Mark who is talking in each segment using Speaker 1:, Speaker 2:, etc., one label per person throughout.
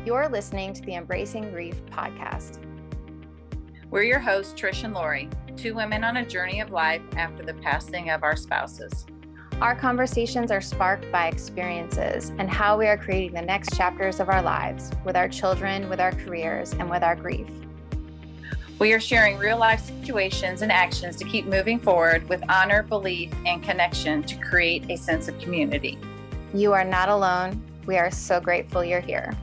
Speaker 1: You're listening to the Embracing Grief podcast.
Speaker 2: We're your hosts, Trish and Lori, two women on a journey of life after the passing of our spouses.
Speaker 1: Our conversations are sparked by experiences and how we are creating the next chapters of our lives with our children, with our careers, and with our grief.
Speaker 2: We are sharing real life situations and actions to keep moving forward with honor, belief, and connection to create a sense of community.
Speaker 1: You are not alone. We are so grateful you're here.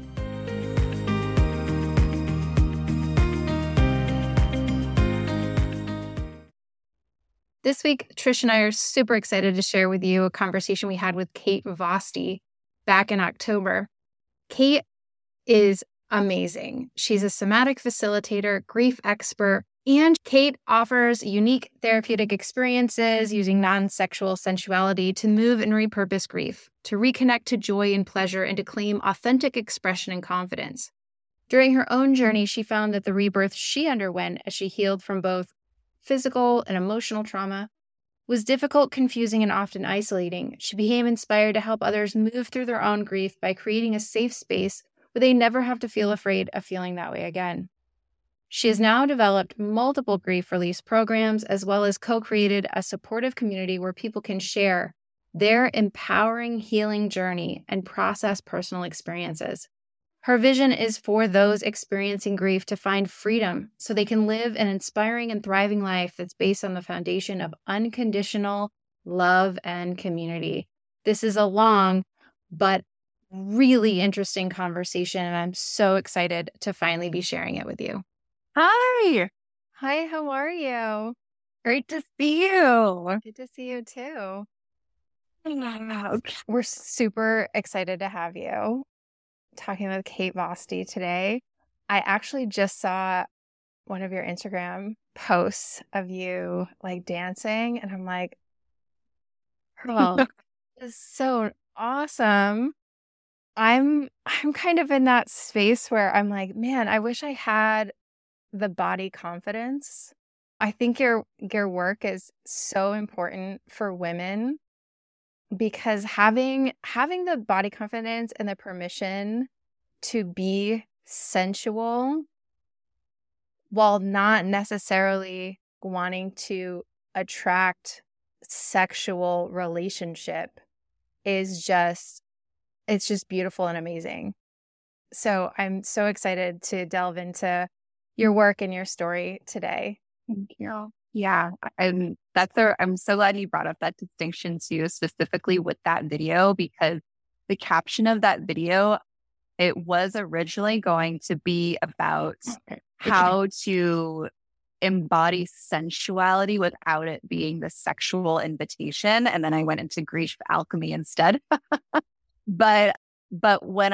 Speaker 1: This week, Trish and I are super excited to share with you a conversation we had with Kate Vosti back in October. Kate is amazing. She's a somatic facilitator, grief expert, and Kate offers unique therapeutic experiences using non-sexual sensuality to move and repurpose grief, to reconnect to joy and pleasure, and to claim authentic expression and confidence. During her own journey, she found that the rebirth she underwent as she healed from both physical and emotional trauma was difficult, confusing, and often isolating. She became inspired to help others move through their own grief by creating a safe space where they never have to feel afraid of feeling that way again. She has now developed multiple grief release programs, as well as co-created a supportive community where people can share their empowering healing journey and process personal experiences. Her vision is for those experiencing grief to find freedom so they can live an inspiring and thriving life that's based on the foundation of unconditional love and community. This is a long but really interesting conversation, and I'm so excited to finally be sharing it with you.
Speaker 3: Hi.
Speaker 1: Hi, how are you?
Speaker 3: Great to see you.
Speaker 1: Good to see you too. We're super excited to have you talking with Kate Vosti today. I actually just saw one of your Instagram posts of you like dancing, and I'm like, oh, this is so awesome. I'm kind of in that space where I'm like, man, I wish I had the body confidence. I think your work is so important for women because having the body confidence and the permission to be sensual while not necessarily wanting to attract sexual relationship is just, it's just beautiful and amazing. So I'm so excited to delve into your work and your story today.
Speaker 3: Thank you. Yeah, I'm so glad you brought up that distinction too, specifically with that video, because the caption of that video, it was originally going to be about how to embody sensuality without it being the sexual invitation. And then I went into grief alchemy instead. But when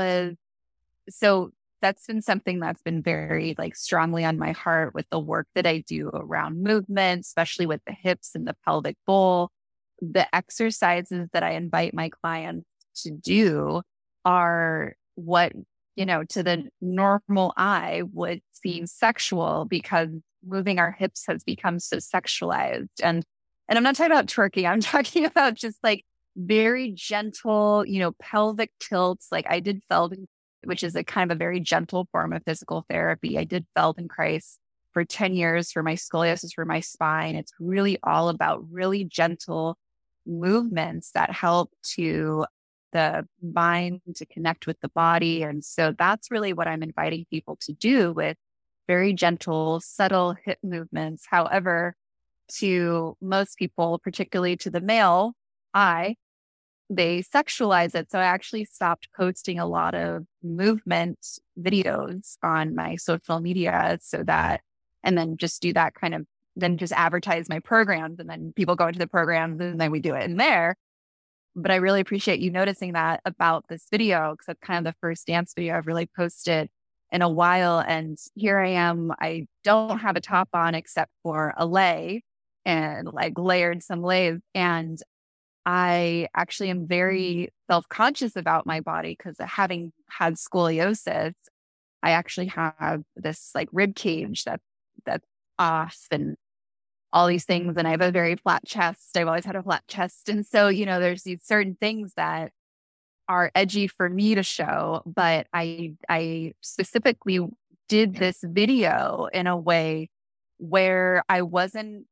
Speaker 3: so that's been something that's been very strongly on my heart with the work that I do around movement, especially with the hips and the pelvic bowl. The exercises that I invite my clients to do are what, to the normal eye would seem sexual because moving our hips has become so sexualized. And I'm not talking about twerking. I'm talking about just very gentle, pelvic tilts. I did Feldenkrais, which is a kind of a very gentle form of physical therapy. I did Feldenkrais for 10 years for my scoliosis, for my spine. It's really all about really gentle movements that help to the mind to connect with the body. And so that's really what I'm inviting people to do with very gentle, subtle hip movements. However, to most people, particularly to the male eye, they sexualize it. So I actually stopped posting a lot of movement videos on my social media and then just do that then just advertise my programs, and then people go into the programs and then we do it in there. But I really appreciate you noticing that about this video, because that's kind of the first dance video I've really posted in a while. And here I am. I don't have a top on except for a lei and layered some leis. And I actually am very self-conscious about my body because having had scoliosis, I actually have this rib cage that's off and all these things. And I have a very flat chest. I've always had a flat chest. And so, there's these certain things that are edgy for me to show, but I specifically did this video in a way where I wasn't,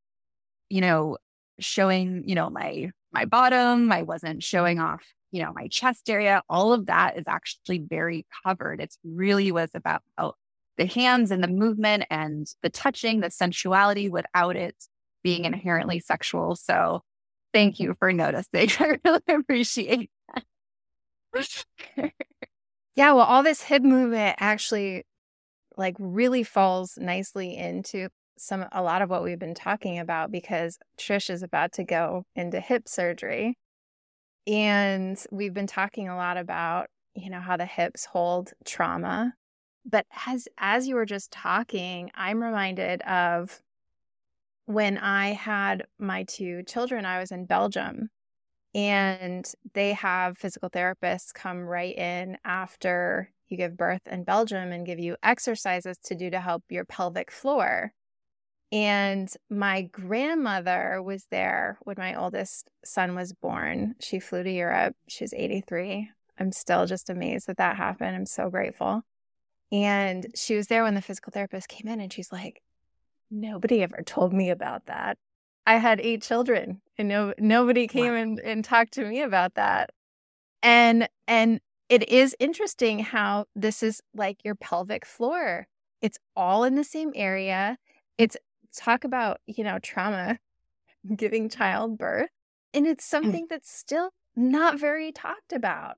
Speaker 3: showing, my bottom. I wasn't showing off, my chest area. All of that is actually very covered. It really was about the hands and the movement and the touching, the sensuality without it being inherently sexual. So thank you for noticing. I really appreciate that.
Speaker 1: Yeah, well, all this hip movement actually like really falls nicely into a lot of what we've been talking about, because Trish is about to go into hip surgery. And we've been talking a lot about, how the hips hold trauma. But as you were just talking, I'm reminded of when I had my 2 children. I was in Belgium, and they have physical therapists come right in after you give birth in Belgium and give you exercises to do to help your pelvic floor. And my grandmother was there when my oldest son was born. She flew to Europe. She was 83. I'm still just amazed that happened. I'm so grateful. And she was there when the physical therapist came in, and she's like, nobody ever told me about that. I had 8 children, and nobody came and talked to me about that. And it is interesting how this is like your pelvic floor. It's all in the same area. It's talk about, trauma, giving childbirth. And it's something that's still not very talked about,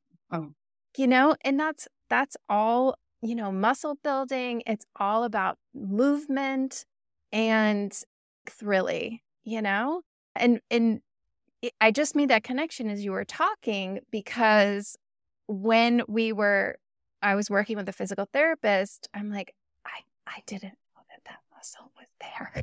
Speaker 1: and that's all, muscle building. It's all about movement and thrilling, and I just made that connection as you were talking, because when I was working with a physical therapist, I'm like, I didn't know that muscle was there.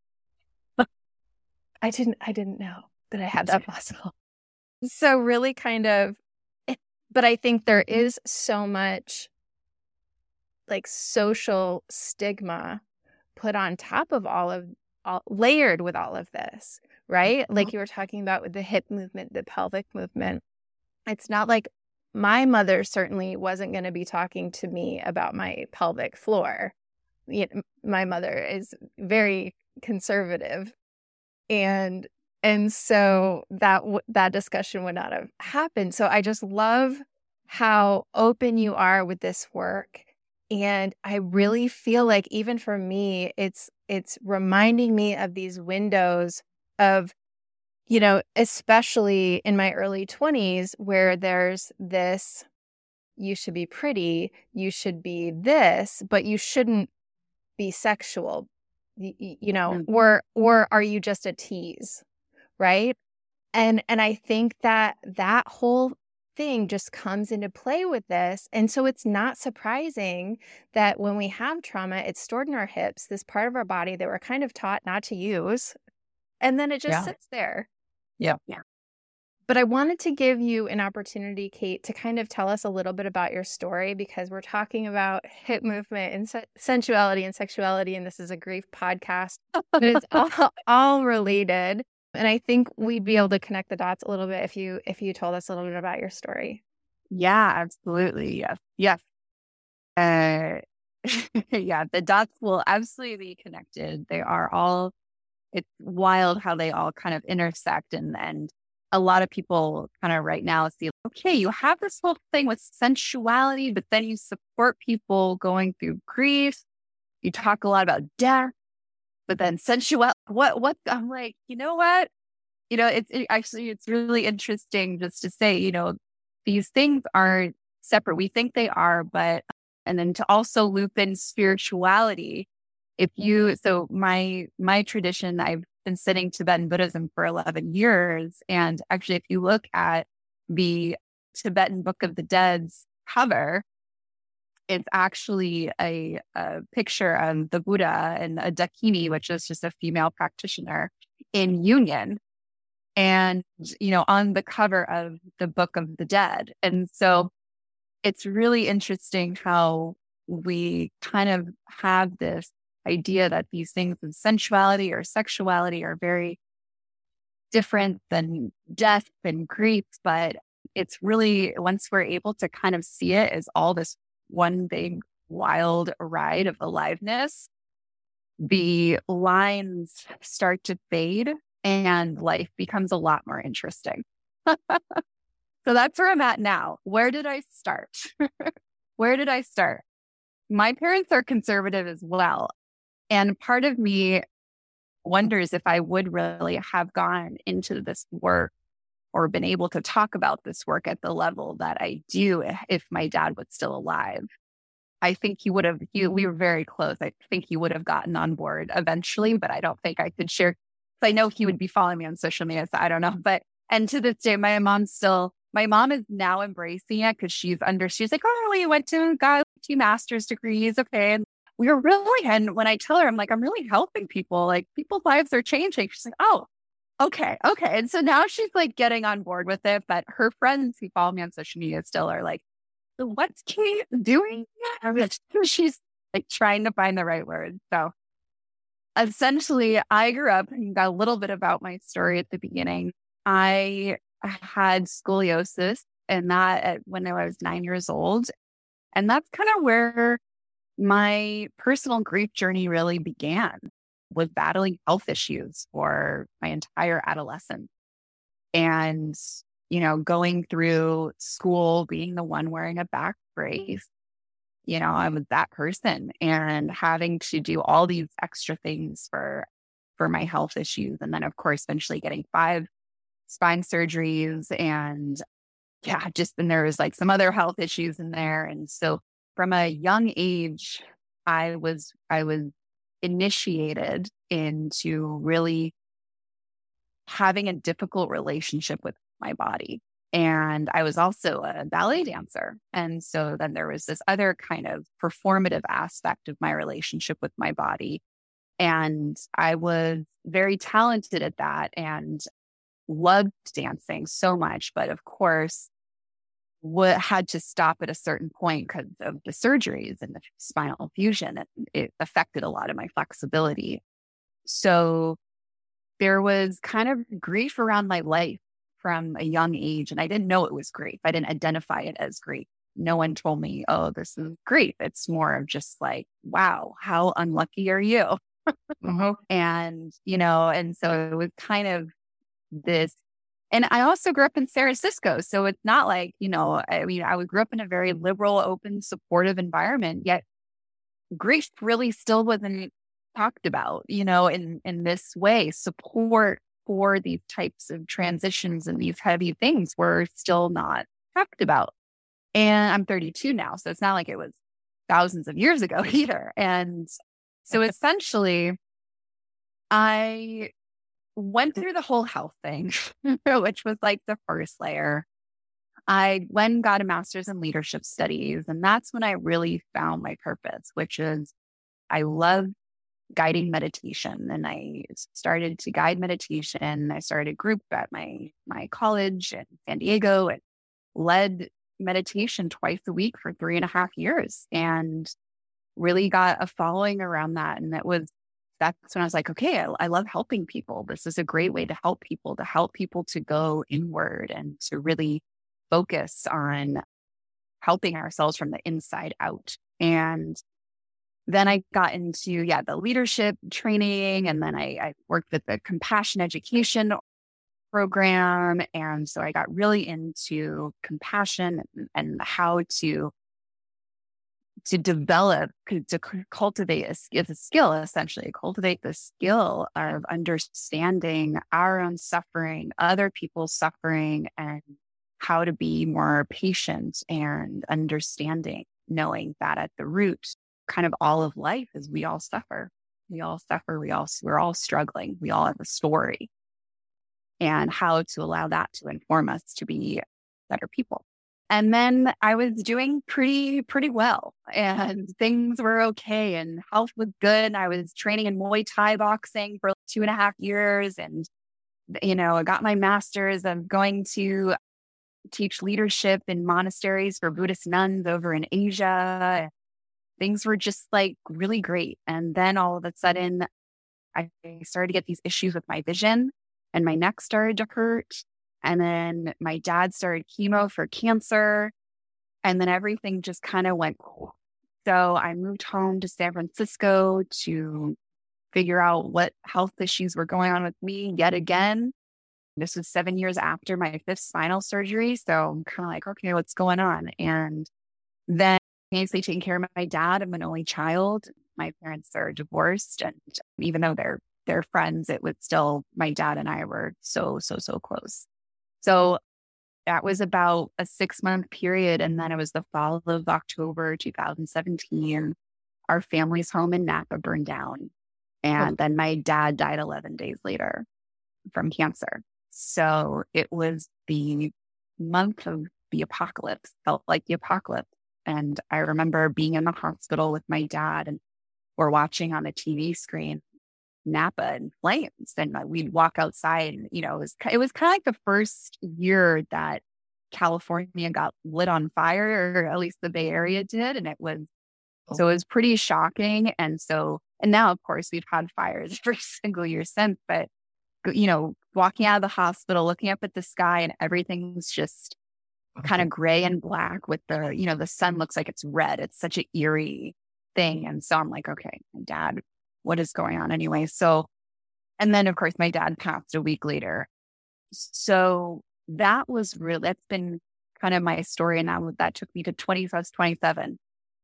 Speaker 1: I didn't know that I had that muscle. So really but I think there is so much like social stigma put on top of layered with all of this, right? Like you were talking about with the hip movement, the pelvic movement. It's not like my mother certainly wasn't going to be talking to me about my pelvic floor. My mother is very conservative, and so that discussion would not have happened. So I just love how open you are with this work, and I really feel like even for me, it's reminding me of these windows of, especially in my early 20s, where there's this, you should be pretty, you should be this, but you shouldn't be sexual, or are you just a tease, right? And I think that whole thing just comes into play with this. And so it's not surprising that when we have trauma, it's stored in our hips, this part of our body that we're kind of taught not to use. And then it just sits there.
Speaker 3: Yeah.
Speaker 1: But I wanted to give you an opportunity, Kate, to kind of tell us a little bit about your story, because we're talking about hip movement and sensuality and sexuality, and this is a grief podcast, but it's all related. And I think we'd be able to connect the dots a little bit if you told us a little bit about your story.
Speaker 3: Yeah, absolutely. Yes. Yeah, the dots will absolutely be connected. It's wild how they all kind of intersect, and a lot of people kind of right now see, okay, you have this whole thing with sensuality, but then you support people going through grief. You talk a lot about death, but then what? I'm like, you know what? It's really interesting just to say, these things are separate. We think they are, and then to also loop in spirituality. So my tradition, I've been studying Tibetan Buddhism for 11 years. And actually, if you look at the Tibetan Book of the Dead's cover, it's actually a picture of the Buddha and a Dakini, which is just a female practitioner, in union. And, on the cover of the Book of the Dead. And so it's really interesting how we kind of have this idea that these things of sensuality or sexuality are very different than death and grief, but it's really, once we're able to kind of see it as all this one big wild ride of aliveness, the lines start to fade and life becomes a lot more interesting. So that's where I'm at now. Where did I start? Where did I start? My parents are conservative as well. And part of me wonders if I would really have gone into this work or been able to talk about this work at the level that I do if my dad was still alive. I think he would have, we were very close. I think he would have gotten on board eventually, but I don't think I could share. I know he would be following me on social media, so I don't know. And to this day, my mom is now embracing it because she's like, oh, we got 2 master's degrees. Okay. And we were really, and when I tell her, I'm like, I'm really helping people, like people's lives are changing. She's like, oh, okay. And so now she's like getting on board with it, but her friends who follow me on social media still are like, so what's Kate doing? She's like trying to find the right word. So essentially, I grew up and got a little bit about my story at the beginning. I had scoliosis and when I was 9 years old. And that's kind of where my personal grief journey really began, was battling health issues for my entire adolescence. And going through school, being the one wearing a back brace, I was that person and having to do all these extra things for my health issues. And then, of course, eventually getting 5 spine surgeries and then there was like some other health issues in there. And so from a young age, I was initiated into really having a difficult relationship with my body. And I was also a ballet dancer. And so then there was this other kind of performative aspect of my relationship with my body. And I was very talented at that and loved dancing so much. But of course, had to stop at a certain point because of the surgeries and the spinal fusion. And it affected a lot of my flexibility. So there was kind of grief around my life from a young age. And I didn't know it was grief. I didn't identify it as grief. No one told me, oh, this is grief. It's more of just like, wow, how unlucky are you? And, and so it was kind of this. And I also grew up in San Francisco. So it's not like, I grew up in a very liberal, open, supportive environment, yet grief really still wasn't talked about, in this way. Support for these types of transitions and these heavy things were still not talked about. And I'm 32 now, so it's not like it was thousands of years ago either. And so essentially, I went through the whole health thing, which was like the first layer. I went and got a master's in leadership studies. And that's when I really found my purpose, which is I love guiding meditation. And I started to guide meditation. I started a group at my college in San Diego and led meditation twice a week for 3.5 years and really got a following around that. And that's when I was like, okay, I love helping people. This is a great way to help people to go inward and to really focus on helping ourselves from the inside out. And then I got into, the leadership training. And then I worked with the compassion education program. And so I got really into compassion and how to develop, to cultivate a skill, essentially, cultivate the skill of understanding our own suffering, other people's suffering, and how to be more patient and understanding, knowing that at the root, kind of all of life is we all suffer. We're all struggling. We all have a story, and how to allow that to inform us to be better people. And then I was doing pretty well and things were okay and health was good. I was training in Muay Thai boxing for 2.5 years. And, I got my master's. I'm going to teach leadership in monasteries for Buddhist nuns over in Asia. Things were just like really great. And then all of a sudden I started to get these issues with my vision and my neck started to hurt. And then my dad started chemo for cancer. And then everything just kind of went cool. So I moved home to San Francisco to figure out what health issues were going on with me yet again. This was 7 years after my fifth spinal surgery. So I'm kind of like, okay, what's going on? And then basically taking care of my dad. I'm an only child. My parents are divorced. And even though they're friends, it was still, my dad and I were so close. So that was about a 6-month period. And then it was the fall of October 2017. Our family's home in Napa burned down. And then my dad died 11 days later from cancer. So it was the month of the apocalypse, felt like the apocalypse. And I remember being in the hospital with my dad, and we're watching on the TV screen Napa in flames. And we'd walk outside, and, it was kind of like the first year that California got lit on fire, or at least the Bay Area did. And so it was pretty shocking. And now, of course, we've had fires every single year since, but, walking out of the hospital, looking up at the sky, and everything's just kind of gray and black with the sun looks like it's red. It's such an eerie thing. And so I'm like, okay, my dad, what is going on anyway? So, and then of course my dad passed a week later. So that's been kind of my story. And that took me to 27.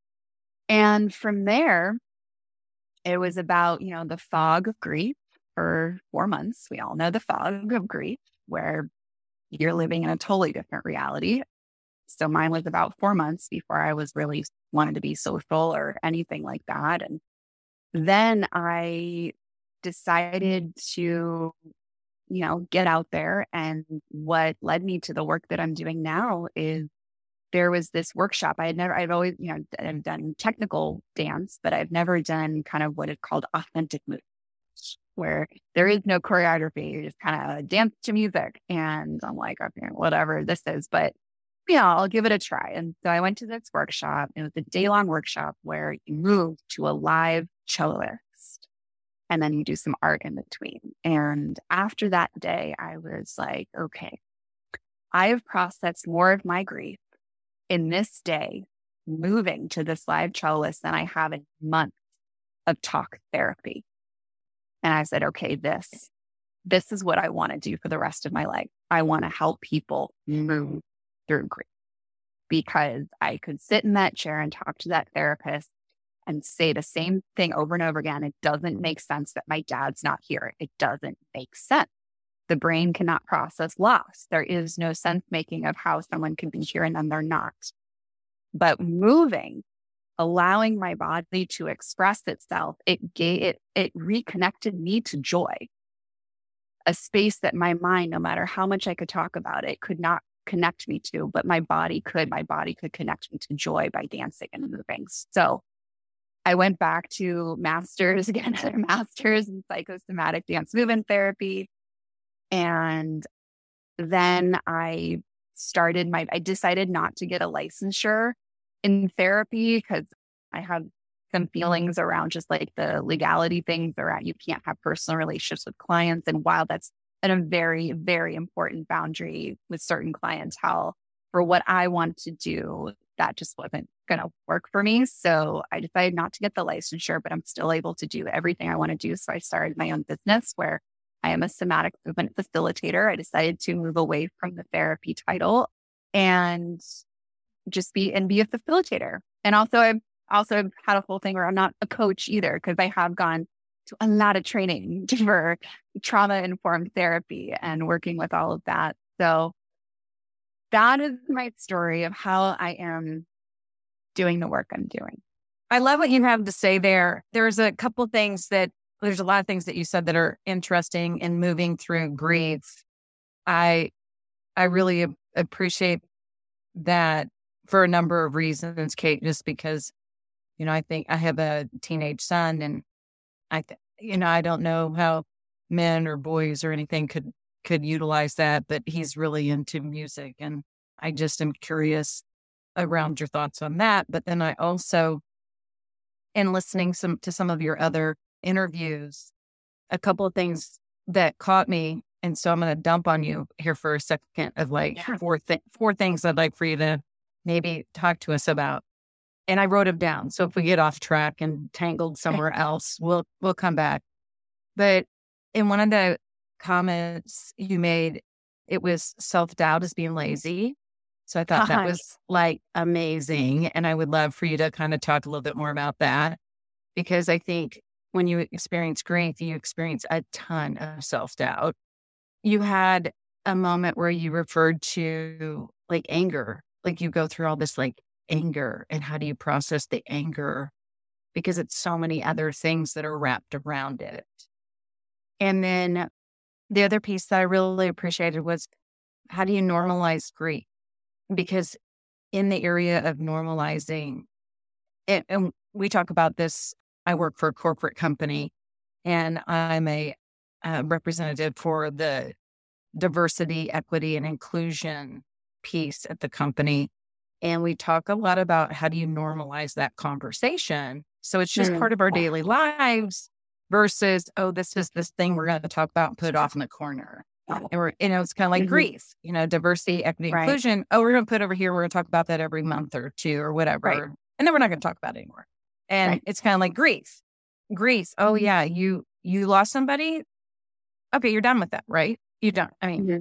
Speaker 3: And from there, it was about, the fog of grief for 4 months. We all know the fog of grief, where you're living in a totally different reality. So mine was about 4 months before I was really wanted to be social or anything like that. And then I decided to, get out there. And what led me to the work that I'm doing now is there was this workshop. I've always, I've done technical dance, but I've never done kind of what is called authentic movement, where there is no choreography. You just kind of dance to music. And I'm like, okay, whatever this is, but I'll give it a try. And so I went to this workshop. It was a day-long workshop where you move to a live celloist, and then you do some art in between. And after that day, I was like, okay, I have processed more of my grief in this day, moving to this live celloist, than I have in months of talk therapy. And I said, okay, this is what I want to do for the rest of my life. I want to help people move through grief, because I could sit in that chair and talk to that therapist and say the same thing over and over again. It doesn't make sense that my dad's not here. It doesn't make sense. The brain cannot process loss. There is no sense making of how someone can be here and then they're not. But moving, allowing my body to express itself, it reconnected me to joy, a space that my mind, no matter how much I could talk about it, could not connect me to, but my body could connect me to joy by dancing and moving. So I went back to master's in psychosomatic dance movement therapy. And then I decided not to get a licensure in therapy, because I had some feelings around just like the legality things around, you can't have personal relationships with clients. And while that's a very, very important boundary with certain clientele, for what I wanted to do, that just wasn't going to work for me. So I decided not to get the licensure, but I'm still able to do everything I want to do. So I started my own business where I am a somatic movement facilitator. I decided to move away from the therapy title and just be a facilitator. And I've had a whole thing where I'm not a coach either, because I have gone to a lot of training for trauma-informed therapy and working with all of that. So that is my story of how I am doing the work I'm doing.
Speaker 4: I love what you have to say there. There's a lot of things that you said that are interesting in moving through grief. I really appreciate that for a number of reasons, Kate, just because, I think I have a teenage son, and I don't know how men or boys or anything could utilize that, but he's really into music. And I just am curious around your thoughts on that. But then I also, in listening to some of your other interviews, a couple of things that caught me And so I'm going to dump on you here for a second of like four things I'd like for you to maybe talk to us about. And I wrote them down. So if we get off track and tangled somewhere else, we'll come back. But in one of the comments you made, it was self-doubt as being lazy. So I thought that was like amazing. And I would love for you to kind of talk a little bit more about that, because I think when you experience grief, you experience a ton of self-doubt. You had a moment where you referred to like anger, like you go through all this like anger, and how do you process the anger? Because it's so many other things that are wrapped around it. And then the other piece that I really appreciated was, how do you normalize grief? Because in the area of normalizing, and we talk about this, I work for a corporate company, and I'm a representative for the diversity, equity, and inclusion piece at the company. And we talk a lot about how do you normalize that conversation. So it's just part of our daily lives versus, oh, this is this thing we're going to talk about and put it off in the corner. And we're, it's kind of like grief, diversity, equity, inclusion. Oh, we're going to put it over here. We're going to talk about that every month or two or whatever. Right. And then we're not going to talk about it anymore. And it's kind of like grief. Oh yeah. You lost somebody. Okay. You're done with that, right? You don't,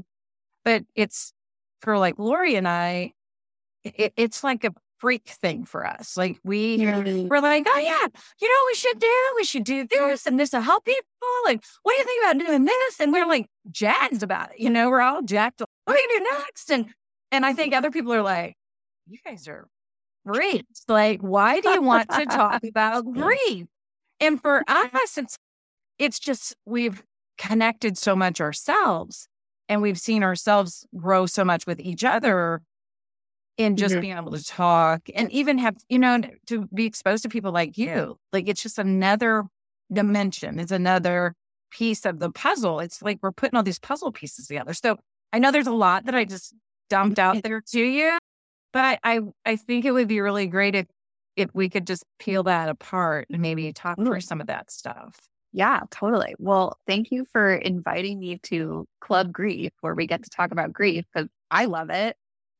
Speaker 4: but it's for like Lori and I, it's like a freak thing for us. Like we're like, oh yeah, we should do this, and this will help people. Like, what do you think about doing this? And we're like jazzed about it. We're all jacked. What do you do next? And I think other people are like, you guys are freaks. Like, why do you want to talk about grief? And for us, it's just, we've connected so much ourselves, and we've seen ourselves grow so much with each other in just being able to talk, and even have, to be exposed to people like you. Like, it's just another dimension. It's another piece of the puzzle. It's like we're putting all these puzzle pieces together. So I know there's a lot that I just dumped out there to you, but I think it would be really great if we could just peel that apart and maybe talk through some of that stuff.
Speaker 3: Yeah, totally. Well, thank you for inviting me to Club Grief, where we get to talk about grief, because I love it.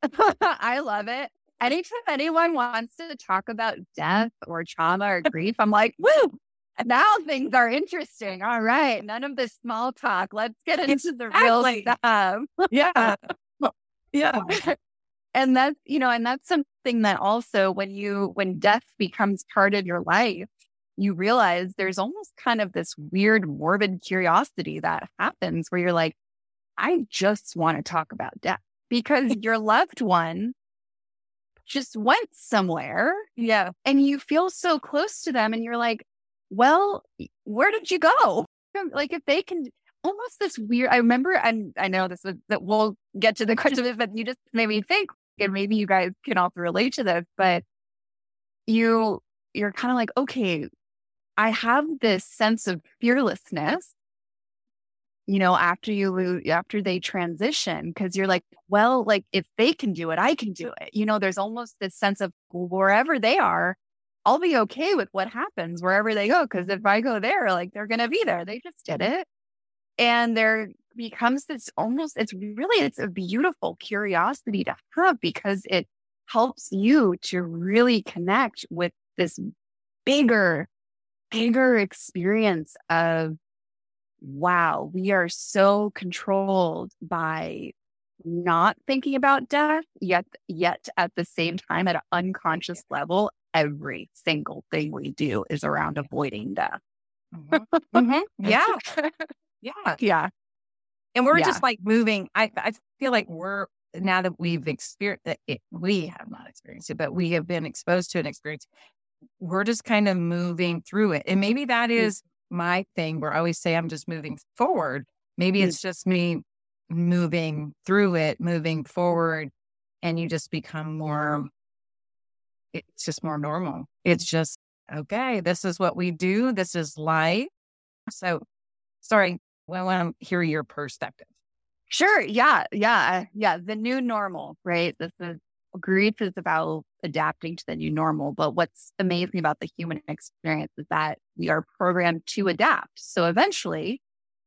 Speaker 3: I love it. Anytime anyone wants to talk about death or trauma or grief, I'm like, woo, now things are interesting. All right. None of this small talk. Let's get into the real stuff.
Speaker 4: Yeah. Yeah.
Speaker 3: And that's, and that's something that also when death becomes part of your life, you realize there's almost kind of this weird morbid curiosity that happens where you're like, I just want to talk about death. Because your loved one just went somewhere.
Speaker 4: Yeah.
Speaker 3: And you feel so close to them, and you're like, well, where did you go? Like, if they can, almost this weird, I remember, and I know this was, that we'll get to the question of it, but you just made me think, and maybe you guys can also relate to this, but you're kind of like, okay, I have this sense of fearlessness, after they transition, because you're like, well, like, if they can do it, I can do it. There's almost this sense of, well, wherever they are, I'll be okay with what happens wherever they go. Because if I go there, like, they're going to be there. They just did it. And there becomes this it's a beautiful curiosity to have, because it helps you to really connect with this bigger experience of, wow, we are so controlled by not thinking about death, yet at the same time, at an unconscious level, every single thing we do is around avoiding death.
Speaker 4: Yeah.
Speaker 3: Yeah.
Speaker 4: And we're just like moving. I feel like now that we've experienced it, we have not experienced it, but we have been exposed to an experience. We're just kind of moving through it. And maybe that is my thing, where I always say I'm just moving forward. Maybe it's just me moving through it, moving forward, and you just become more, it's just more normal. It's just, okay, this is what we do. This is life. So, sorry, I want to hear your perspective.
Speaker 3: Sure. Yeah. The new normal, right? Grief is about adapting to the new normal. But what's amazing about the human experience is that we are programmed to adapt. So eventually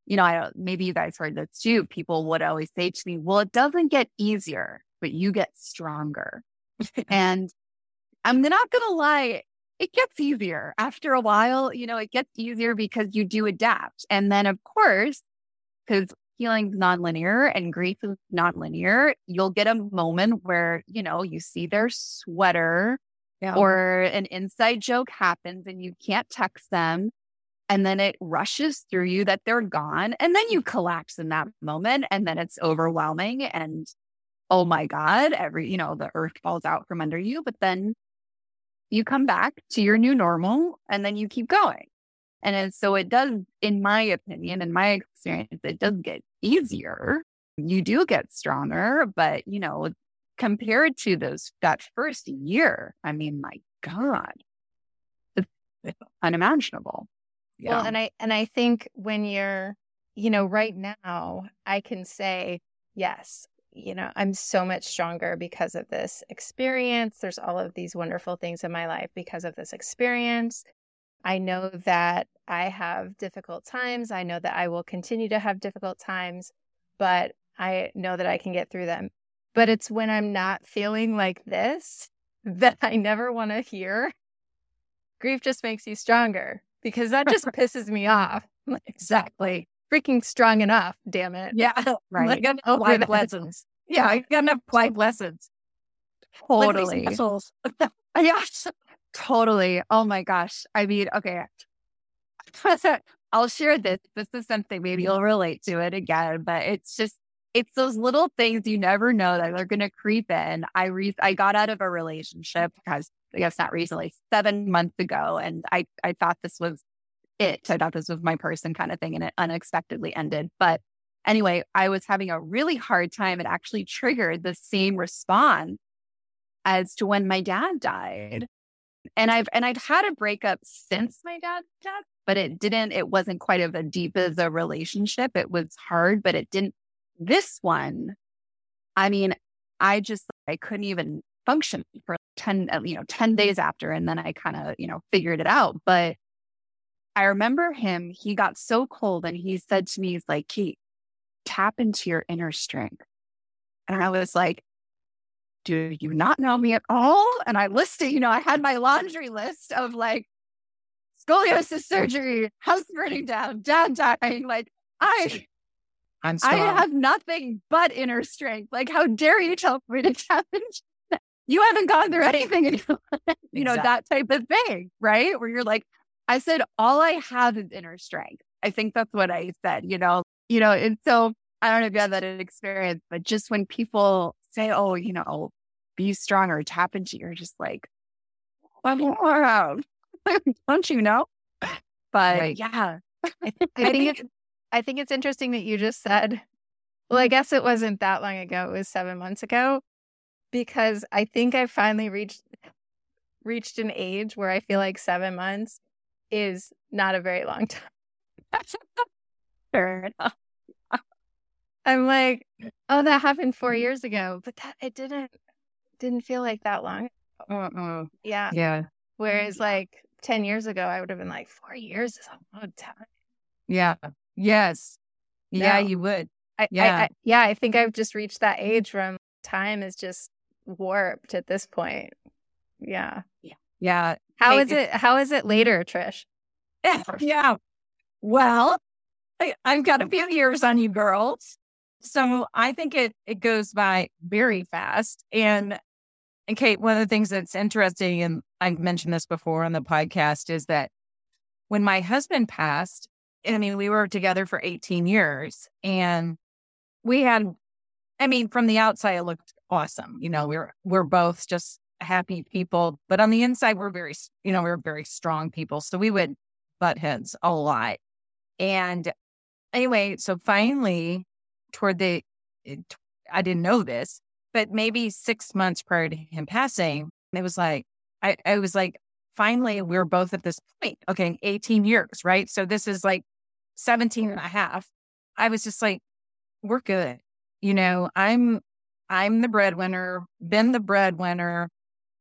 Speaker 3: maybe you guys heard this too. People would always say to me, well, it doesn't get easier, but you get stronger. And I'm not going to lie, it gets easier after a while. It gets easier because you do adapt. And then, of course, because healing's nonlinear and grief is nonlinear, you'll get a moment where, you see their sweater or an inside joke happens and you can't text them. And then it rushes through you that they're gone. And then you collapse in that moment. And then it's overwhelming. And oh my God, the earth falls out from under you. But then you come back to your new normal and then you keep going. And so it does, in my opinion, in my experience, it does get easier. You do get stronger. But, compared to that first year, I mean, my God, it's unimaginable.
Speaker 1: Yeah. Well, and I think when you're, right now, I can say, yes, I'm so much stronger because of this experience. There's all of these wonderful things in my life because of this experience. I know that I have difficult times. I know that I will continue to have difficult times, but I know that I can get through them. But it's when I'm not feeling like this that I never want to hear. Grief just makes you stronger. Because that just pisses me off.
Speaker 4: Exactly.
Speaker 1: Freaking strong enough, damn it.
Speaker 4: Yeah. Right. I got enough life lessons. Yeah. I got enough life lessons.
Speaker 3: Totally. Yes. Totally. Oh my gosh. I mean, okay. I'll share this. This is something maybe you'll relate to it again, but it's those little things you never know that are going to creep in. I got out of a relationship because I guess not recently, 7 months ago. And I thought this was it. I thought this was my person kind of thing. And it unexpectedly ended. But anyway, I was having a really hard time. It actually triggered the same response as to when my dad died. And I'd had a breakup since my dad's death, but it wasn't quite as deep as a relationship. It was hard, but it didn't. This one, I mean, I couldn't even function for 10 days after. And then I kind of, figured it out. But I remember he got so cold and he said to me, he's like, Kate, tap into your inner strength. And I was like, do you not know me at all? And I listed, I had my laundry list of like scoliosis surgery, house burning down, dad dying. Like I have nothing but inner strength. Like, how dare you tell me to tap into that? You haven't gone through anything, that type of thing, right? Where you're like, I said, all I have is inner strength. I think that's what I said, and so I don't know if you had that experience, but just when people say, oh, be strong or tap into, you're just like, wow, don't you know? But right. Yeah,
Speaker 1: I think it's interesting that you just said, well, I guess it wasn't that long ago. It was 7 months ago, because I think I finally reached an age where I feel like 7 months is not a very long time.
Speaker 3: Fair enough.
Speaker 1: I'm like, oh, that happened 4 years ago, but it didn't feel like that long. Yeah.
Speaker 4: Yeah.
Speaker 1: Whereas like 10 years ago, I would have been like, 4 years is a long time.
Speaker 4: Yeah. Yes.
Speaker 1: No.
Speaker 4: Yeah, you would.
Speaker 1: I think I've just reached that age where time is just warped at this point. Yeah.
Speaker 4: Yeah.
Speaker 1: How is it later, Trish?
Speaker 4: Yeah. Well, I've got a few years on you girls. So I think it goes by very fast. And Kate, one of the things that's interesting, and I've mentioned this before on the podcast, is that when my husband passed, I mean, we were together for 18 years and we had, from the outside, it looked awesome. We're both just happy people, but on the inside, we're very strong people. So we would butt heads a lot. And anyway, so finally I didn't know this, but maybe 6 months prior to him passing, it was like, I was like, finally, we're both at this point. Okay, 18 years, right? So this is like 17 and a half. I was just like, we're good. I'm the breadwinner, been the breadwinner.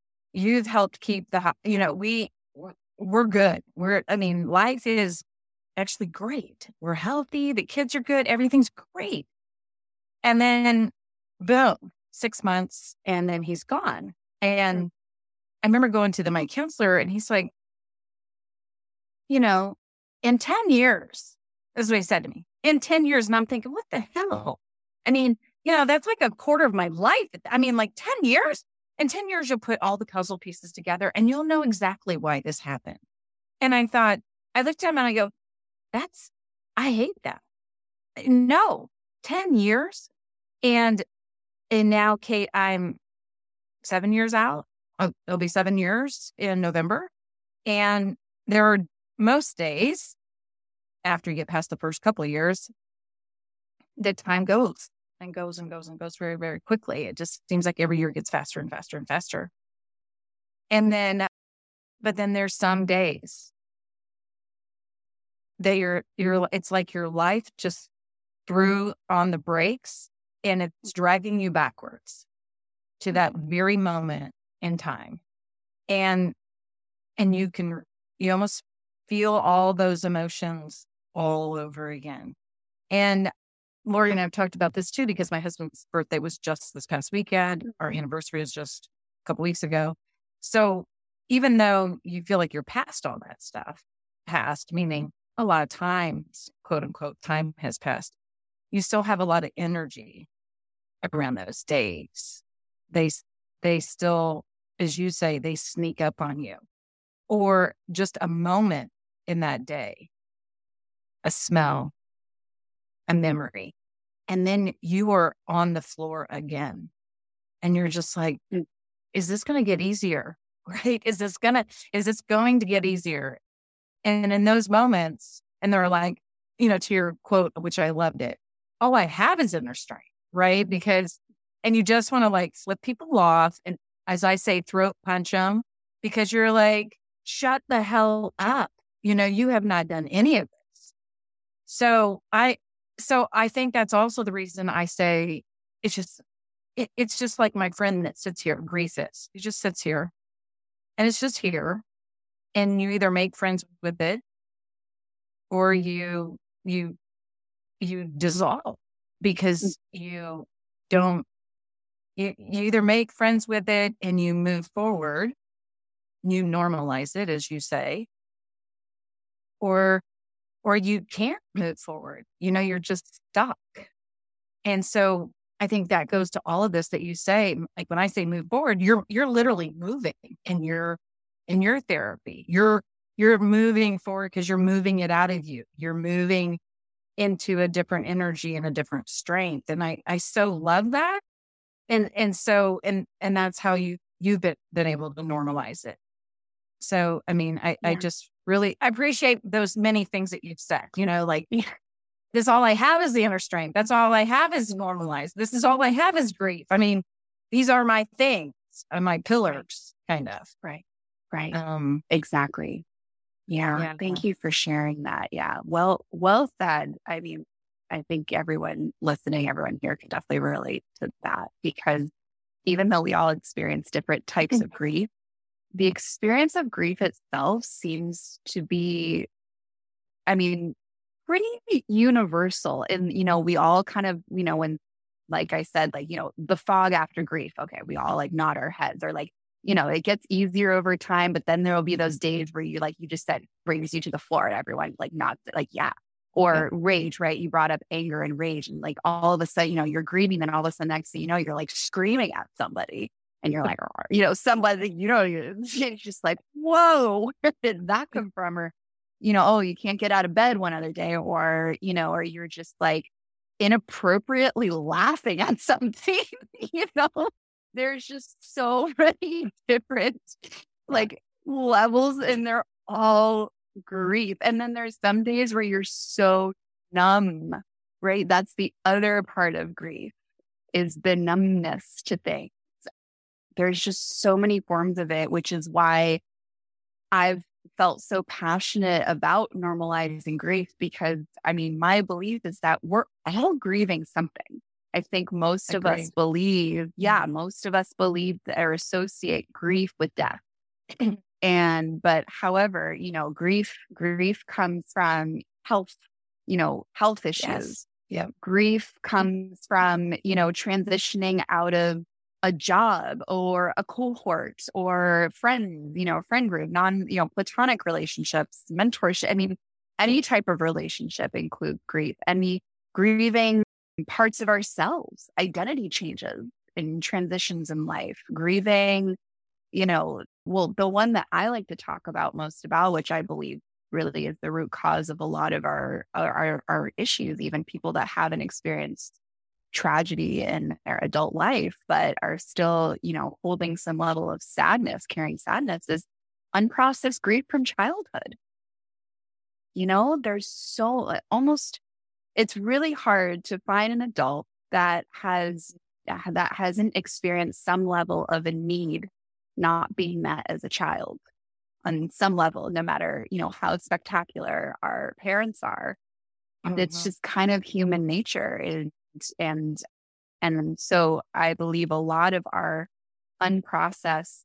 Speaker 4: You've helped keep we're good. Life is actually great. We're healthy. The kids are good. Everything's great. And then boom, 6 months, and then he's gone. And I remember going to my counselor, and he's like, in 10 years, this is what he said to me, in 10 years. And I'm thinking, what the hell? I mean, that's like a quarter of my life. I mean, like 10 years. In 10 years, you'll put all the puzzle pieces together and you'll know exactly why this happened. And I looked at him and I go, I hate that. No, 10 years. And now, Kate, I'm 7 years out. It'll be 7 years in November. And there are most days after you get past the first couple of years, the time goes and goes and goes and goes very, very quickly. It just seems like every year gets faster and faster and faster. But then there's some days that it's like your life just threw on the brakes and it's dragging you backwards to that very moment in time. And you almost feel all those emotions all over again. And Lori and I have talked about this too, because my husband's birthday was just this past weekend. Our anniversary is just a couple weeks ago. So even though you feel like you're past all that stuff, meaning a lot of times, quote unquote, time has passed, you still have a lot of energy around those days. They still, as you say, they sneak up on you, or just a moment in that day, a smell, a memory. And then you are on the floor again. And you're just like, is this going to get easier? Right? Is this going to get easier? And in those moments, and they're like, to your quote, which I loved it, all I have is inner strength, right? And you just want to like flip people off. And as I say, throat punch them, because you're like, shut the hell up. You have not done any of this. So I think that's also the reason I say it's just like my friend that sits here, grief is. It just sits here and it's just here. And you either make friends with it or you dissolve, because you either make friends with it and you move forward, you normalize it, as you say, or you can't move forward. You're just stuck. And so I think that goes to all of this that you say. Like when I say move forward, you're literally moving in your therapy. You're moving forward because you're moving it out of you. You're moving into a different energy and a different strength. And I so love that. And so that's how you've been able to normalize it. So, I mean, I just really appreciate those many things that you've said, like this, all I have is the inner strength. That's all I have is normalized. This is all I have is grief. I mean, these are my things and my pillars, kind of.
Speaker 3: Right. Exactly. Yeah. Thank you for sharing that. Yeah. Well said. I mean, I think everyone here can definitely relate to that, because even though we all experience different types of grief, the experience of grief itself seems to be, pretty universal. And, we all kind of, when, like I said, like, the fog after grief, okay, we all like nod our heads, or like, it gets easier over time, but then there will be those days where you, like you just said, brings you to the floor and everyone like nods, like, yeah. Or rage, right? You brought up anger and rage, and like all of a sudden, you're grieving, and all of a sudden, next thing you know, you're like screaming at somebody, and you're like, somebody, you're just like, whoa, where did that come from? Or, oh, you can't get out of bed one other day, or, or you're just like inappropriately laughing at something, there's just so many different like levels, and they're all grief. And then there's some days where you're so numb, right? That's the other part of grief, is the numbness to things. There's just so many forms of it, which is why I've felt so passionate about normalizing grief, because my belief is that we're all grieving something. I think most of us believe that or associate grief with death. But however, grief comes from health, health issues.
Speaker 4: Yes. Yep.
Speaker 3: Grief comes from, transitioning out of a job or a cohort or friend group, platonic relationships, mentorship. I mean, any type of relationship includes grief. Any grieving parts of ourselves, identity changes and transitions in life, grieving, the one that I like to talk about most about, which I believe really is the root cause of a lot of our issues, even people that haven't experienced tragedy in their adult life, but are still, holding some level of sadness, carrying sadness, is unprocessed grief from childhood. There's it's really hard to find an adult that hasn't experienced some level of a need not being met as a child on some level, no matter, how spectacular our parents are. Mm-hmm. It's just kind of human nature. And so I believe a lot of our unprocessed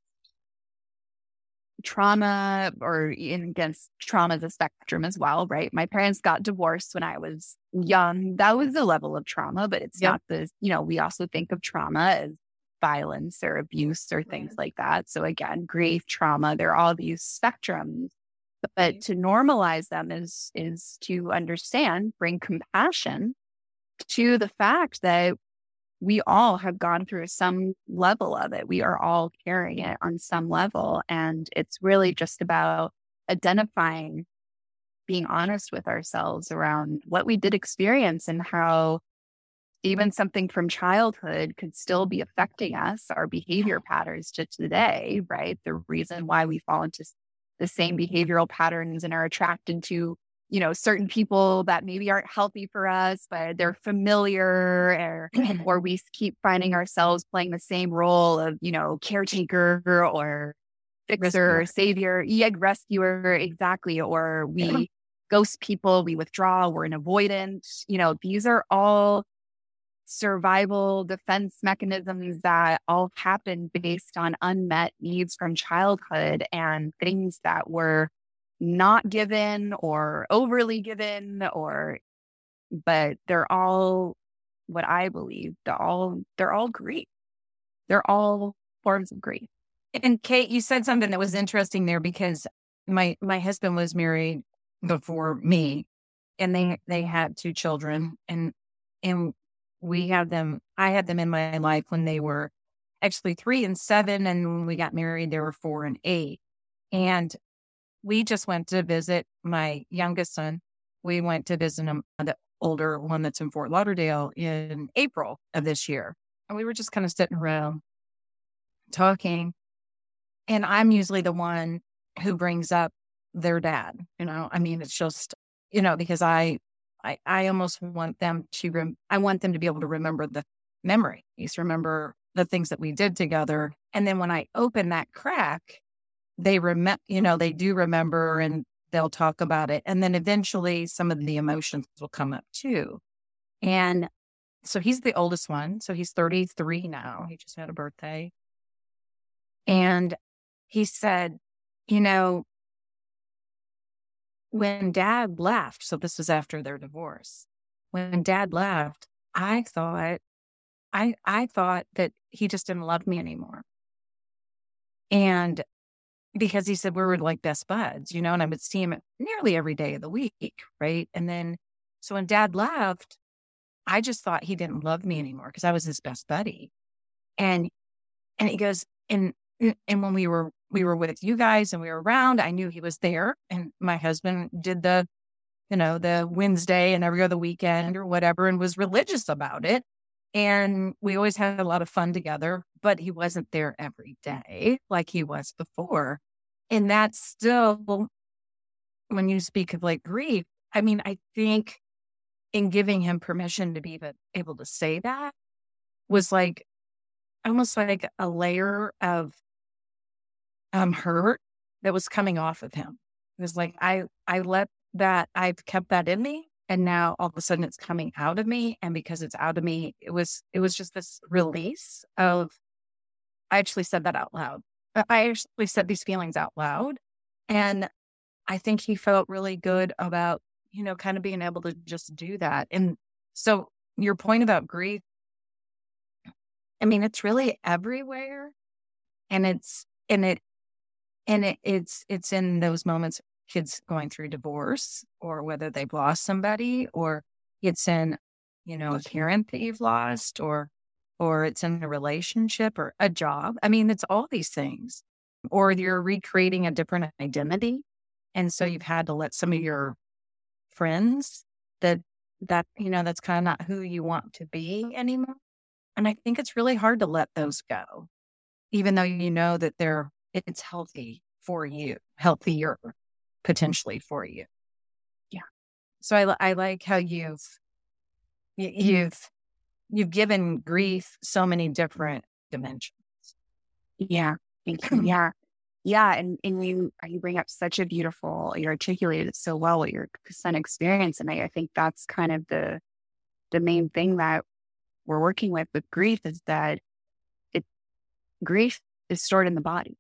Speaker 3: trauma, or against trauma is a spectrum as well, right? My parents got divorced when I was young. That was a level of trauma, but it's not we also think of trauma as violence or abuse or things like that. So again, grief, trauma, they're all these spectrums. But to normalize them is to understand, bring compassion to the fact that we all have gone through some level of it. We are all carrying it on some level. And it's really just about identifying, being honest with ourselves around what we did experience and how even something from childhood could still be affecting us, our behavior patterns to today, right? The reason why we fall into the same behavioral patterns and are attracted to certain people that maybe aren't healthy for us, but they're familiar, or we keep finding ourselves playing the same role of, caretaker or fixer, savior, rescuer, exactly. Or we ghost people, we withdraw, we're an avoidant. These are all survival defense mechanisms that all happen based on unmet needs from childhood and things that were not given or overly given, but they're all what I believe, they're all grief. They're all forms of grief.
Speaker 4: And Kate, you said something that was interesting there, because my husband was married before me, and they had 2 children, and I had them in my life when they were actually 3 and 7. And when we got married, they were 4 and 8. And we just went to visit my youngest son. We went to visit him, the older one that's in Fort Lauderdale, in April of this year. And we were just kind of sitting around talking. And I'm usually the one who brings up their dad. It's just, because I almost want them to, I want them to be able to remember the memories, remember the things that we did together. And then when I open that crack, they they do remember, and they'll talk about it. And then eventually some of the emotions will come up too. And so he's the oldest one. So he's 33 now. He just had a birthday. And he said, when Dad left, so this was after their divorce, when Dad left, I thought that he just didn't love me anymore. And because he said we were like best buds, and I would see him nearly every day of the week, right? And then, so when Dad left, I just thought he didn't love me anymore because I was his best buddy. And he goes, and when we were with you guys and we were around, I knew he was there. And my husband did the Wednesday and every other weekend or whatever, and was religious about it. And we always had a lot of fun together, but he wasn't there every day like he was before. And that's still, when you speak of like grief, I think in giving him permission to be able to say that was like almost like a layer of hurt that was coming off of him. It was like, I've kept that in me. And now all of a sudden it's coming out of me. And because it's out of me, it was just this release of, I actually said that out loud. I actually said these feelings out loud. And I think he felt really good about, kind of being able to just do that. And so your point about grief, I mean, it's really everywhere. And it's in those moments, kids going through divorce, or whether they've lost somebody, or it's in, a parent that you've lost, or it's in a relationship or a job. I mean, it's all these things. Or you're recreating a different identity. And so you've had to let some of your friends that's kind of not who you want to be anymore. And I think it's really hard to let those go, even though you know that it's healthy for you, healthier potentially for you.
Speaker 3: Yeah.
Speaker 4: So I like how you've given grief so many different dimensions.
Speaker 3: Yeah. Thank you. Yeah. Yeah. And you bring up such a beautiful, you articulated it so well what your son experienced. And I think that's kind of the main thing that we're working with grief, is that grief is stored in the body.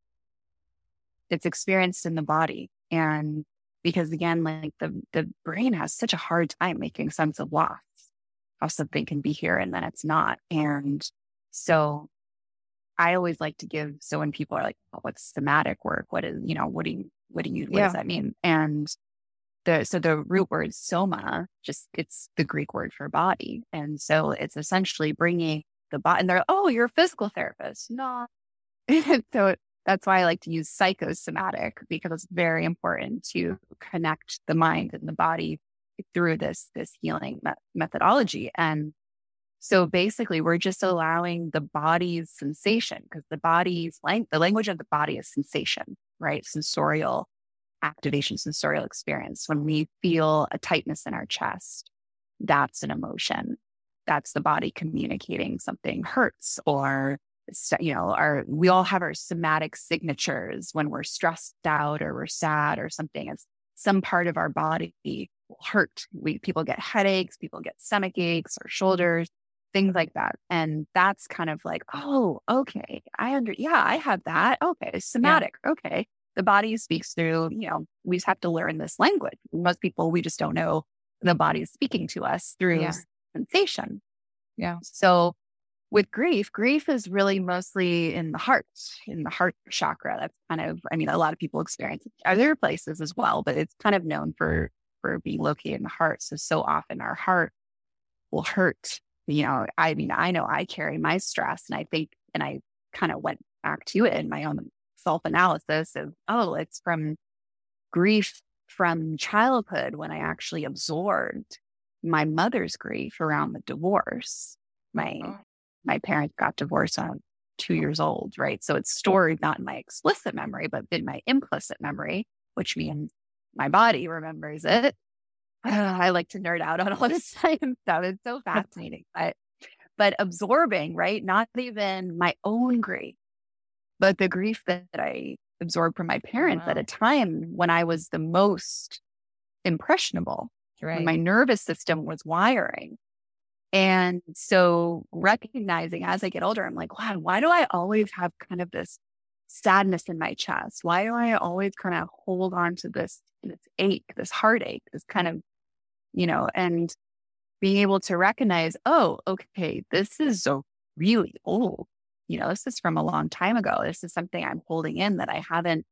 Speaker 3: It's experienced in the body. And because again, like the brain has such a hard time making sense of loss, how something can be here and then it's not. And so I always like to give, so when people are like, oh, what's somatic work? What does that mean? And the root word soma, it's the Greek word for body. And so it's essentially bringing the body, and they're, oh, you're a physical therapist. No. So that's why I like to use psychosomatic, because it's very important to connect the mind and the body through this healing methodology. And so basically we're just allowing the body's sensation, because the language of the body is sensation, right? Sensorial activation, sensorial experience. When we feel a tightness in our chest, that's an emotion. That's the body communicating something hurts, or, we all have our somatic signatures when we're stressed out or we're sad or something. It's some part of our body will hurt. People get headaches, people get stomach aches or shoulders, things like that. And that's kind of like, oh, okay. I have that. Okay. Somatic. Yeah. Okay. The body speaks through, we just have to learn this language. Most people, we just don't know the body is speaking to us through sensation.
Speaker 4: Yeah.
Speaker 3: So with grief is really mostly in the heart chakra. That's kind of, a lot of people experience it other places as well, but it's kind of known for being located in the heart. So often our heart will hurt. I know I carry my stress, and I think, and I kind of went back to it in my own self-analysis of, it's from grief from childhood, when I actually absorbed my mother's grief around the divorce. My parents got divorced when I was 2 years old, right? So it's stored not in my explicit memory, but in my implicit memory, which means my body remembers it. I like to nerd out on all this science stuff. It's so fascinating. But absorbing, right? Not even my own grief, but the grief that I absorbed from my parents at a time when I was the most impressionable, when my nervous system was wiring. And so recognizing as I get older, I'm like, wow, why do I always have kind of this sadness in my chest? Why do I always kind of hold on to this ache, this heartache, this kind of, and being able to recognize, oh, okay, this is so really old. This is from a long time ago. This is something I'm holding in that I haven't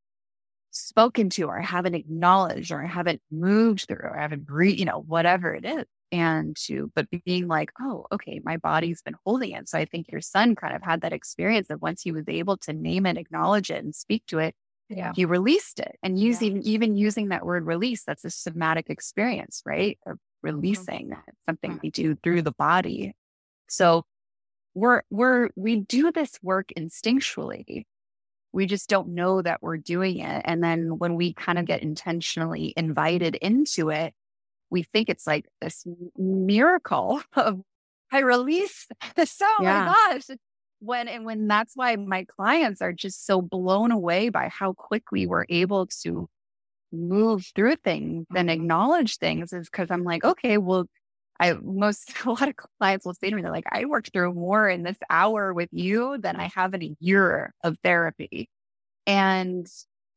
Speaker 3: spoken to, or I haven't acknowledged, or I haven't moved through, or I haven't breathed, whatever it is. But being like, oh, okay, my body's been holding it. So I think your son kind of had that experience of once he was able to name it, acknowledge it, and speak to it, he released it. And even using that word release, that's a somatic experience, right? Of releasing something we do through the body. So we do this work instinctually. We just don't know that we're doing it. And then when we kind of get intentionally invited into it, we think it's like this miracle of I release this. Oh my gosh. When that's why my clients are just so blown away by how quickly we're able to move through things and acknowledge things, is because I'm like, okay, well, a lot of clients will say to me, they're like, I worked through more in this hour with you than I have in a year of therapy. And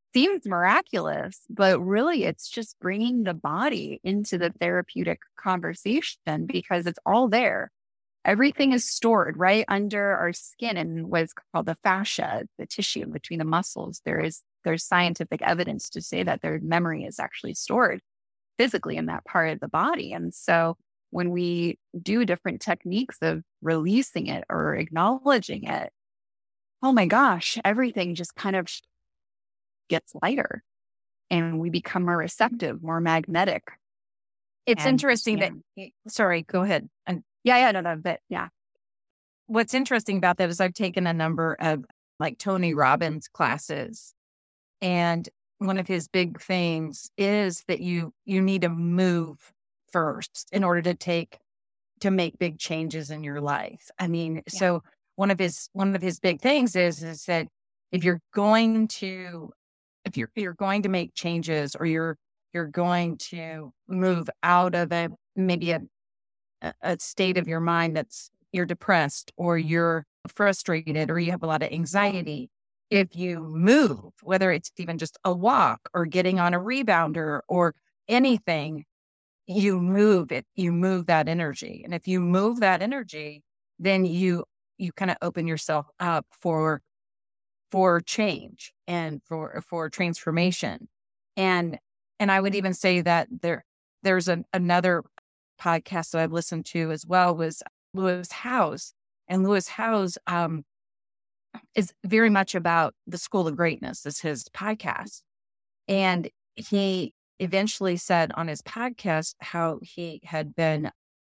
Speaker 3: seems miraculous, but really it's just bringing the body into the therapeutic conversation because it's all there. Everything is stored right under our skin and what's called the fascia, the tissue between the muscles. There's scientific evidence to say that their memory is actually stored physically in that part of the body. And so when we do different techniques of releasing it or acknowledging it, oh my gosh, everything just kind of gets lighter and we become more receptive, more magnetic.
Speaker 4: It's interesting that, sorry, go ahead. And
Speaker 3: yeah.
Speaker 4: What's interesting about that is I've taken a number of like Tony Robbins classes, and one of his big things is that you need to move first in order to make big changes in your life. I mean, so one of his big things is that if you're going to make changes, or you're going to move out of maybe a state of your mind that's you're depressed or you're frustrated or you have a lot of anxiety, if you move, whether it's even just a walk or getting on a rebounder or anything, you move that energy. And if you move that energy, then you kind of open yourself up for change and for transformation. And I would even say that there's another podcast that I've listened to as well was Lewis Howes. And Lewis Howes is very much about the School of Greatness, is his podcast. And he eventually said on his podcast how he had been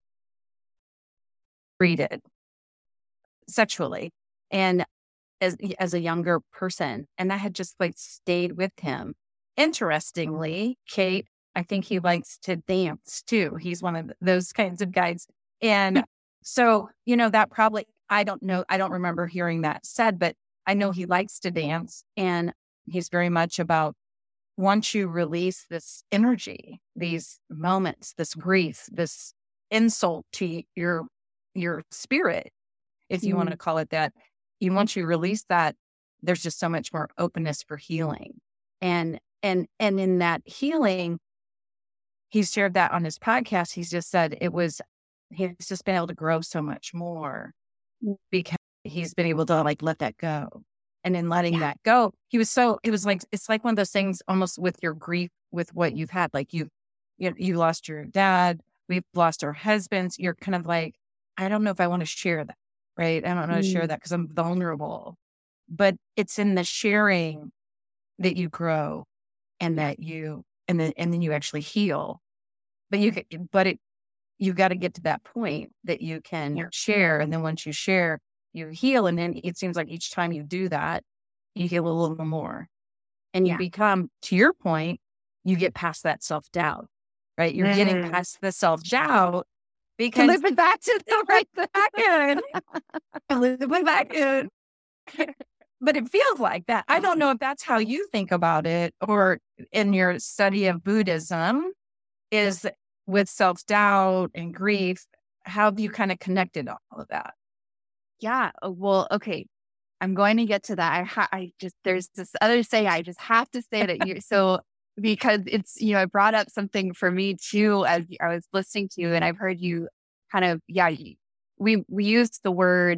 Speaker 4: treated sexually and as a younger person. And that had just like stayed with him. Interestingly, Kate, I think he likes to dance too. He's one of those kinds of guys. And so, that probably, I don't know, I don't remember hearing that said, but I know he likes to dance, and he's very much about once you release this energy, these moments, this grief, this insult to your spirit, if you want to call it that, once you release that, there's just so much more openness for healing. And in that healing, he's shared that on his podcast. He's just said he's just been able to grow so much more because he's been able to like let that go. And in letting that go, it's like one of those things almost with your grief, with what you've had, like you lost your dad, we've lost our husbands. You're kind of like, I don't know if I want to share that, right? I don't want to share that because I'm vulnerable, but it's in the sharing that you grow and that and then you actually heal. But you got to get to that point that you can share. And then once you share, you heal. And then it seems like each time you do that, you heal a little more. And you become, to your point, you get past that self-doubt, right? You're getting past the self-doubt because
Speaker 3: live it back to the
Speaker 4: right back in. Live it back in. But it feels like that. I don't know if that's how you think about it, or in your study of Buddhism, is with self-doubt and grief. How have you kind of connected all of that?
Speaker 3: Yeah. Well, okay. I'm going to get to that. There's this other saying, I just have to say that because it's, I brought up something for me too, as I was listening to you, and I've heard you kind of, we use the words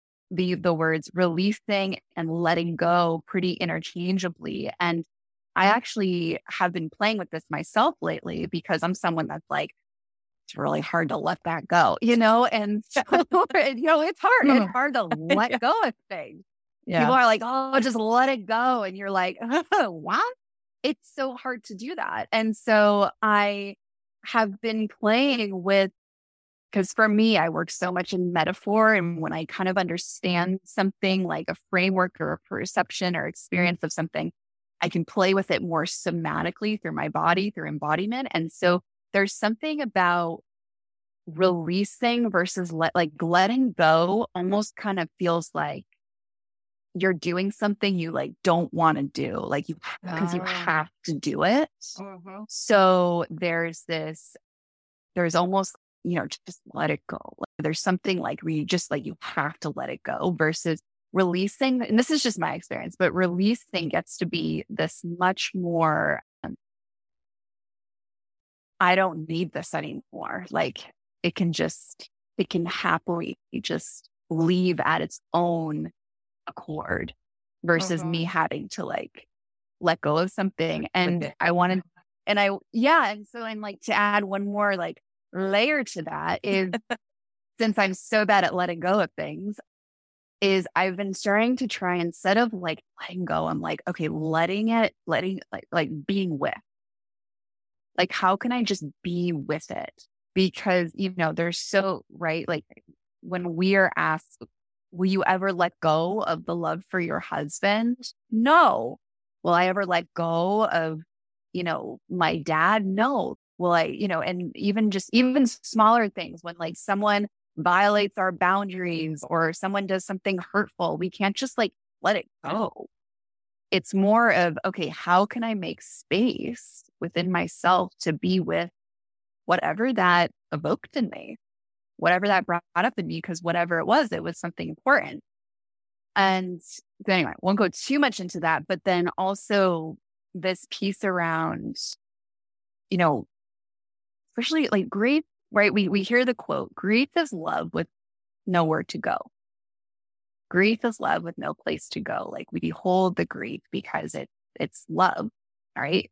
Speaker 3: releasing and letting go pretty interchangeably. And I actually have been playing with this myself lately because I'm someone that's like, it's really hard to let that go, and so, it's hard. It's hard to let go of things. Yeah. People are like, oh, just let it go. And you're like, oh, what? It's so hard to do that. And so I have been playing with, because for me, I work so much in metaphor. And when I kind of understand something like a framework or a perception or experience of something, I can play with it more somatically through my body, through embodiment. And so there's something about releasing versus letting go almost kind of feels like you're doing something you like don't want to do, like because you have to do it. So there's almost, just let it go. Like, there's something like where you just like, you have to let it go versus releasing, and this is just my experience, but releasing gets to be this much more, I don't need this anymore. Like it can happily just leave at its own accord versus me having to like let go of something. And and so I'm like, to add one more like layer to that is since I'm so bad at letting go of things, is I've been starting to try, instead of like letting go, I'm like, okay, like being with, like, how can I just be with it? Because, there's so, right. Like when we are asked, will you ever let go of the love for your husband? No. Will I ever let go of, my dad? No. Will I, and even smaller things when like someone violates our boundaries or someone does something hurtful, we can't just like let it go. It's more of, okay, how can I make space within myself to be with whatever that evoked in me, whatever that brought up in me, because whatever it was something important. And anyway, won't go too much into that, but then also this piece around, especially like grief, right? We hear the quote, grief is love with nowhere to go. Grief is love with no place to go. Like we hold the grief because it's love, right?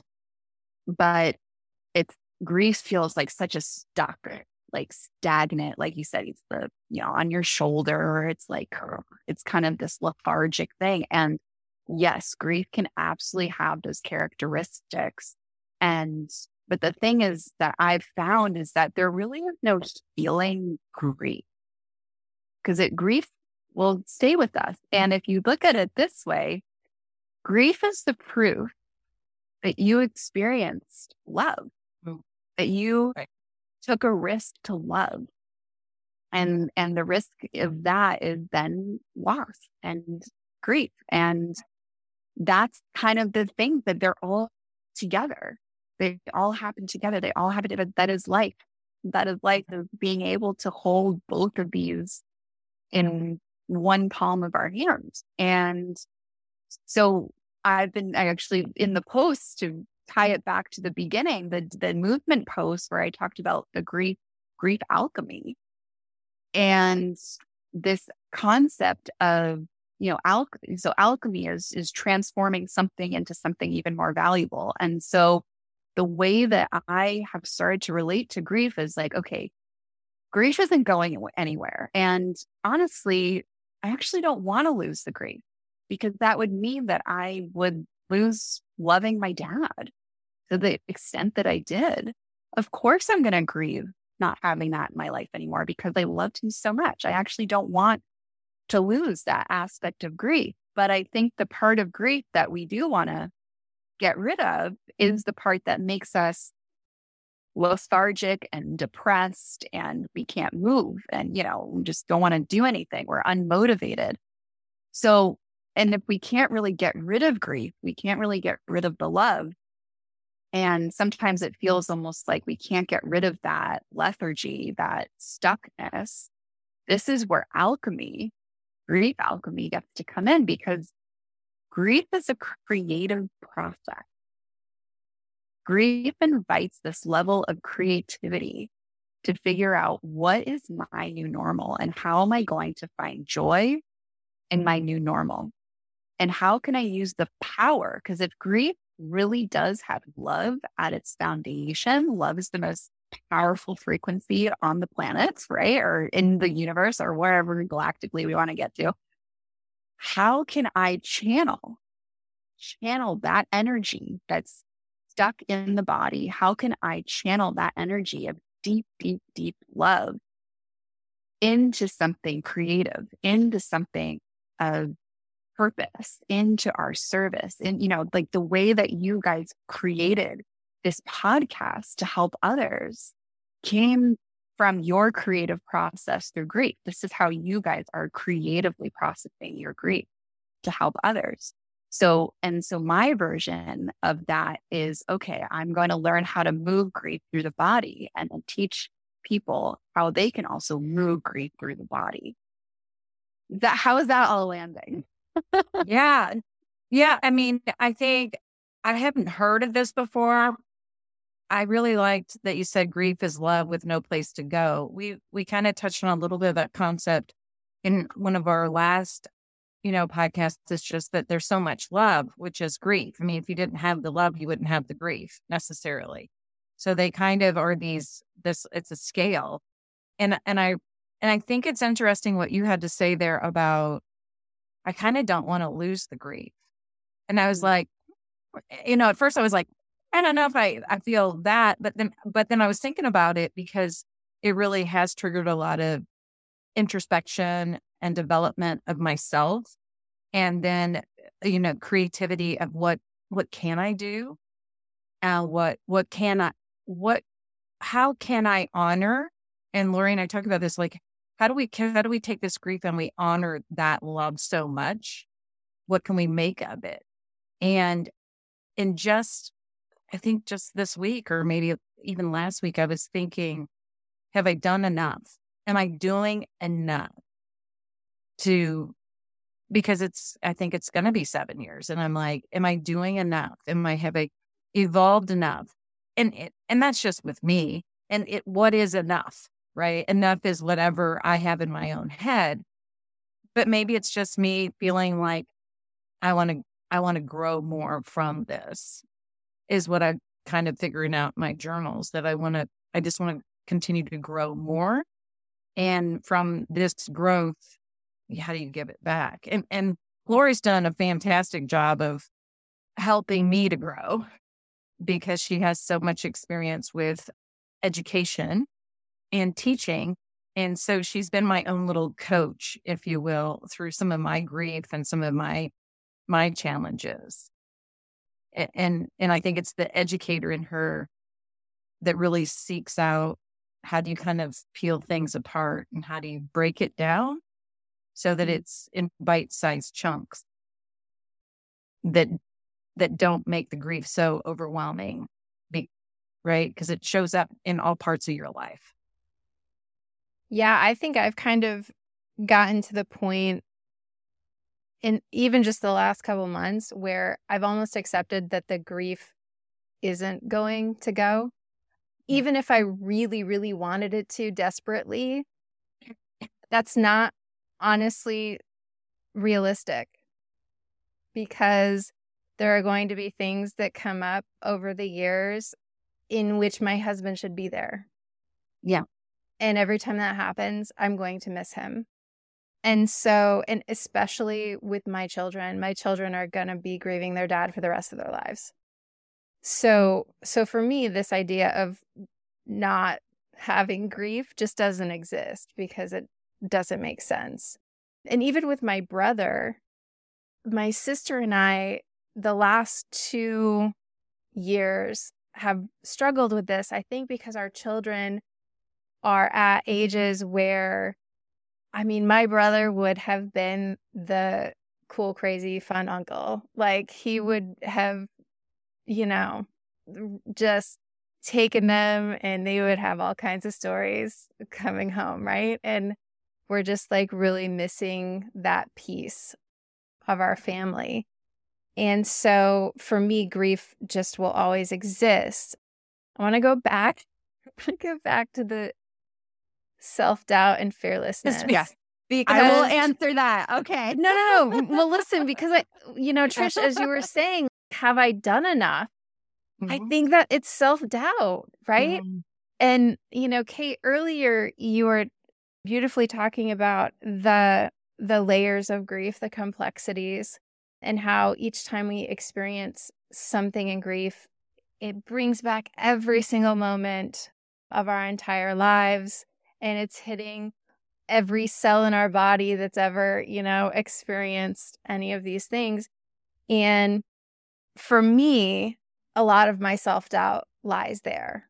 Speaker 3: But grief feels like such a stuck, like stagnant, like you said, it's the, on your shoulder, or it's like, it's kind of this lethargic thing. And yes, grief can absolutely have those characteristics. But the thing is that I've found is that there really is no healing grief, because grief will stay with us. And if you look at it this way, grief is the proof that you experienced love, that you took a risk to love. And the risk of that is then loss and grief. And that's kind of the thing, that they're all together. They all happen together. They all happen together. That is life. That is life, of being able to hold both of these in one palm of our hands. And so I actually in the post, to tie it back to the beginning, the movement post where I talked about the grief alchemy, and this concept of, alchemy. So alchemy is transforming something into something even more valuable. And so the way that I have started to relate to grief is like, okay, grief isn't going anywhere. And honestly, I actually don't want to lose the grief, because that would mean that I would lose loving my dad to the extent that I did. Of course, I'm going to grieve not having that in my life anymore, because I loved him so much. I actually don't want to lose that aspect of grief. But I think the part of grief that we do want to get rid of is the part that makes us lethargic and depressed, and we can't move, and, we just don't want to do anything. We're unmotivated. So, and if we can't really get rid of grief, we can't really get rid of the love. And sometimes it feels almost like we can't get rid of that lethargy, that stuckness. This is where grief alchemy gets to come in, because grief is a creative process. Grief invites this level of creativity to figure out, what is my new normal, and how am I going to find joy in my new normal? And how can I use the power? Because if grief really does have love at its foundation, love is the most powerful frequency on the planet, right? Or in the universe, or wherever galactically we want to get to. How can I channel that energy that's stuck in the body? How can I channel that energy of deep, deep, deep love into something creative, into something of purpose, into our service? And, like the way that you guys created this podcast to help others came from your creative process through grief. This is how you guys are creatively processing your grief to help others. So my version of that is, okay, I'm going to learn how to move grief through the body, and then teach people how they can also move grief through the body. How is that all landing?
Speaker 4: Yeah. Yeah. I mean, I think I haven't heard of this before. I really liked that you said grief is love with no place to go. We kind of touched on a little bit of that concept in one of our last, podcasts. It's just that there's so much love, which is grief. I mean, if you didn't have the love, you wouldn't have the grief necessarily. So they kind of are it's a scale. And I think it's interesting what you had to say there about, I kind of don't want to lose the grief. And I was like, at first I was like, I don't know if I feel that, but then I was thinking about it because it really has triggered a lot of introspection and development of myself. And then, creativity of what can I do? And how can I honor? And Lori and I talk about this, like, how do we take this grief and we honor that love so much? What can we make of it? And I think just this week, or maybe even last week, I was thinking, have I done enough? Am I doing enough because I think it's going to be 7 years. And I'm like, am I doing enough? Have I evolved enough? And that's just with me. And what is enough, right? Enough is whatever I have in my own head. But maybe it's just me feeling like I want to grow more from this, is what I'm kind of figuring out in my journals, that I just want to continue to grow more. And from this growth, how do you give it back? And Lori's done a fantastic job of helping me to grow because she has so much experience with education and teaching. And so she's been my own little coach, if you will, through some of my grief and some of my challenges. And I think it's the educator in her that really seeks out, how do you kind of peel things apart and how do you break it down so that it's in bite-sized chunks that don't make the grief so overwhelming, right? Because it shows up in all parts of your life.
Speaker 1: Yeah, I think I've kind of gotten to the point in even just the last couple months where I've almost accepted that the grief isn't going to go. Even if I really, really wanted it to desperately, that's not honestly realistic, because there are going to be things that come up over the years in which my husband should be there.
Speaker 4: Yeah.
Speaker 1: And every time that happens, I'm going to miss him. And so, and especially with my children are going to be grieving their dad for the rest of their lives. So for me, this idea of not having grief just doesn't exist because it doesn't make sense. And even with my brother, my sister and I, the last 2 years have struggled with this, I think because our children are at ages where, I mean, my brother would have been the cool, crazy, fun uncle. Like he would have, just taken them and they would have all kinds of stories coming home, right? And we're just like really missing that piece of our family. And so for me, grief just will always exist. I want to go back to the self-doubt and fearlessness.
Speaker 3: Yeah. Because I will answer that. Okay.
Speaker 1: No. Well, listen, because Trish, as you were saying, have I done enough? Mm-hmm. I think that it's self-doubt, right? Mm-hmm. And, Kate, earlier you were beautifully talking about the layers of grief, the complexities, and how each time we experience something in grief, it brings back every single moment of our entire lives, and it's hitting every cell in our body that's ever, experienced any of these things. And for me, a lot of my self-doubt lies there.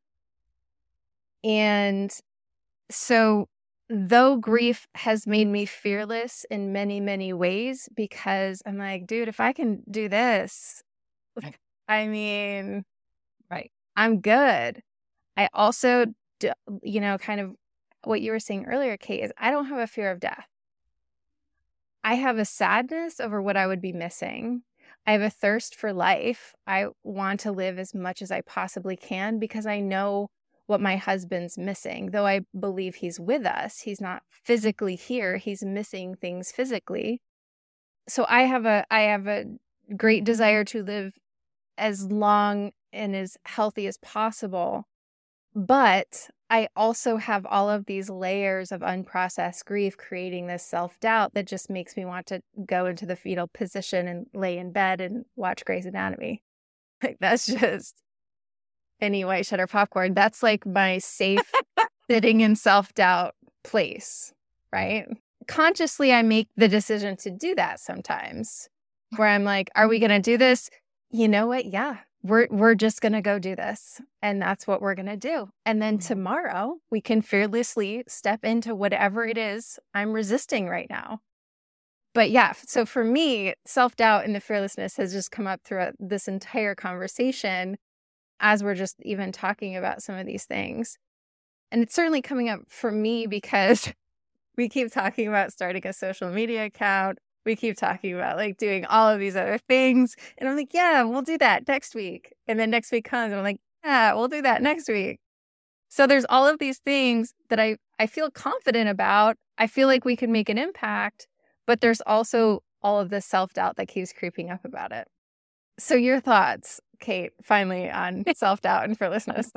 Speaker 1: And so though grief has made me fearless in many, many ways, because I'm like, dude, if I can do this, I mean,
Speaker 4: right,
Speaker 1: I'm good. I also, kind of what you were saying earlier, Kate, is I don't have a fear of death. I have a sadness over what I would be missing. I have a thirst for life. I want to live as much as I possibly can because I know what my husband's missing. Though I believe he's with us, he's not physically here. He's missing things physically. So I have a great desire to live as long and as healthy as possible. But I also have all of these layers of unprocessed grief creating this self-doubt that just makes me want to go into the fetal position and lay in bed and watch Grey's Anatomy. Like, that's just, anyway, Shutter Popcorn. That's like my safe sitting in self-doubt place, right? Consciously, I make the decision to do that sometimes where I'm like, are we going to do this? You know what? Yeah. We're just going to go do this. And that's what we're going to do. And then tomorrow we can fearlessly step into whatever it is I'm resisting right now. But yeah, so for me, self-doubt and the fearlessness has just come up throughout this entire conversation as we're just even talking about some of these things. And it's certainly coming up for me because we keep talking about starting a social media account. We keep talking about like doing all of these other things. And I'm like, yeah, we'll do that next week. And then next week comes and I'm like, yeah, we'll do that next week. So there's all of these things that I feel confident about. I feel like we can make an impact, but there's also all of this self-doubt that keeps creeping up about it. So your thoughts, Kate, finally on self-doubt and fearlessness.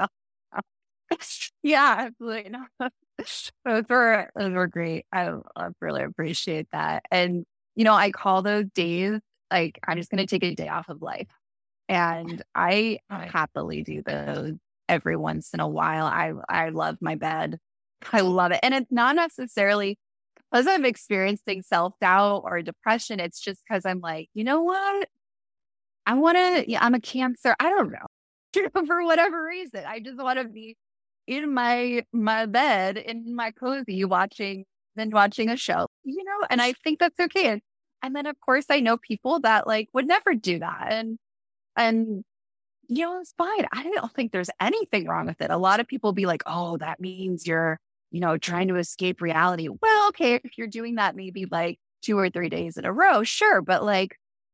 Speaker 3: Yeah, absolutely. No. Those were great. I really appreciate that. And I call those days, like, I'm just going to take a day off of life. And I happily do those every once in a while. I love my bed. I love it. And it's not necessarily because I'm experiencing self-doubt or depression. It's just because I'm like, you know what? I'm a Cancer. I don't know. For whatever reason, I just want to be in my bed, in my cozy, watching a show, and I think that's okay. And then, of course, I know people that like would never do that. And it's fine. I don't think there's anything wrong with it. A lot of people be like, oh, that means you're, trying to escape reality. Well, okay, if you're doing that maybe like 2 or 3 days in a row, sure. But like,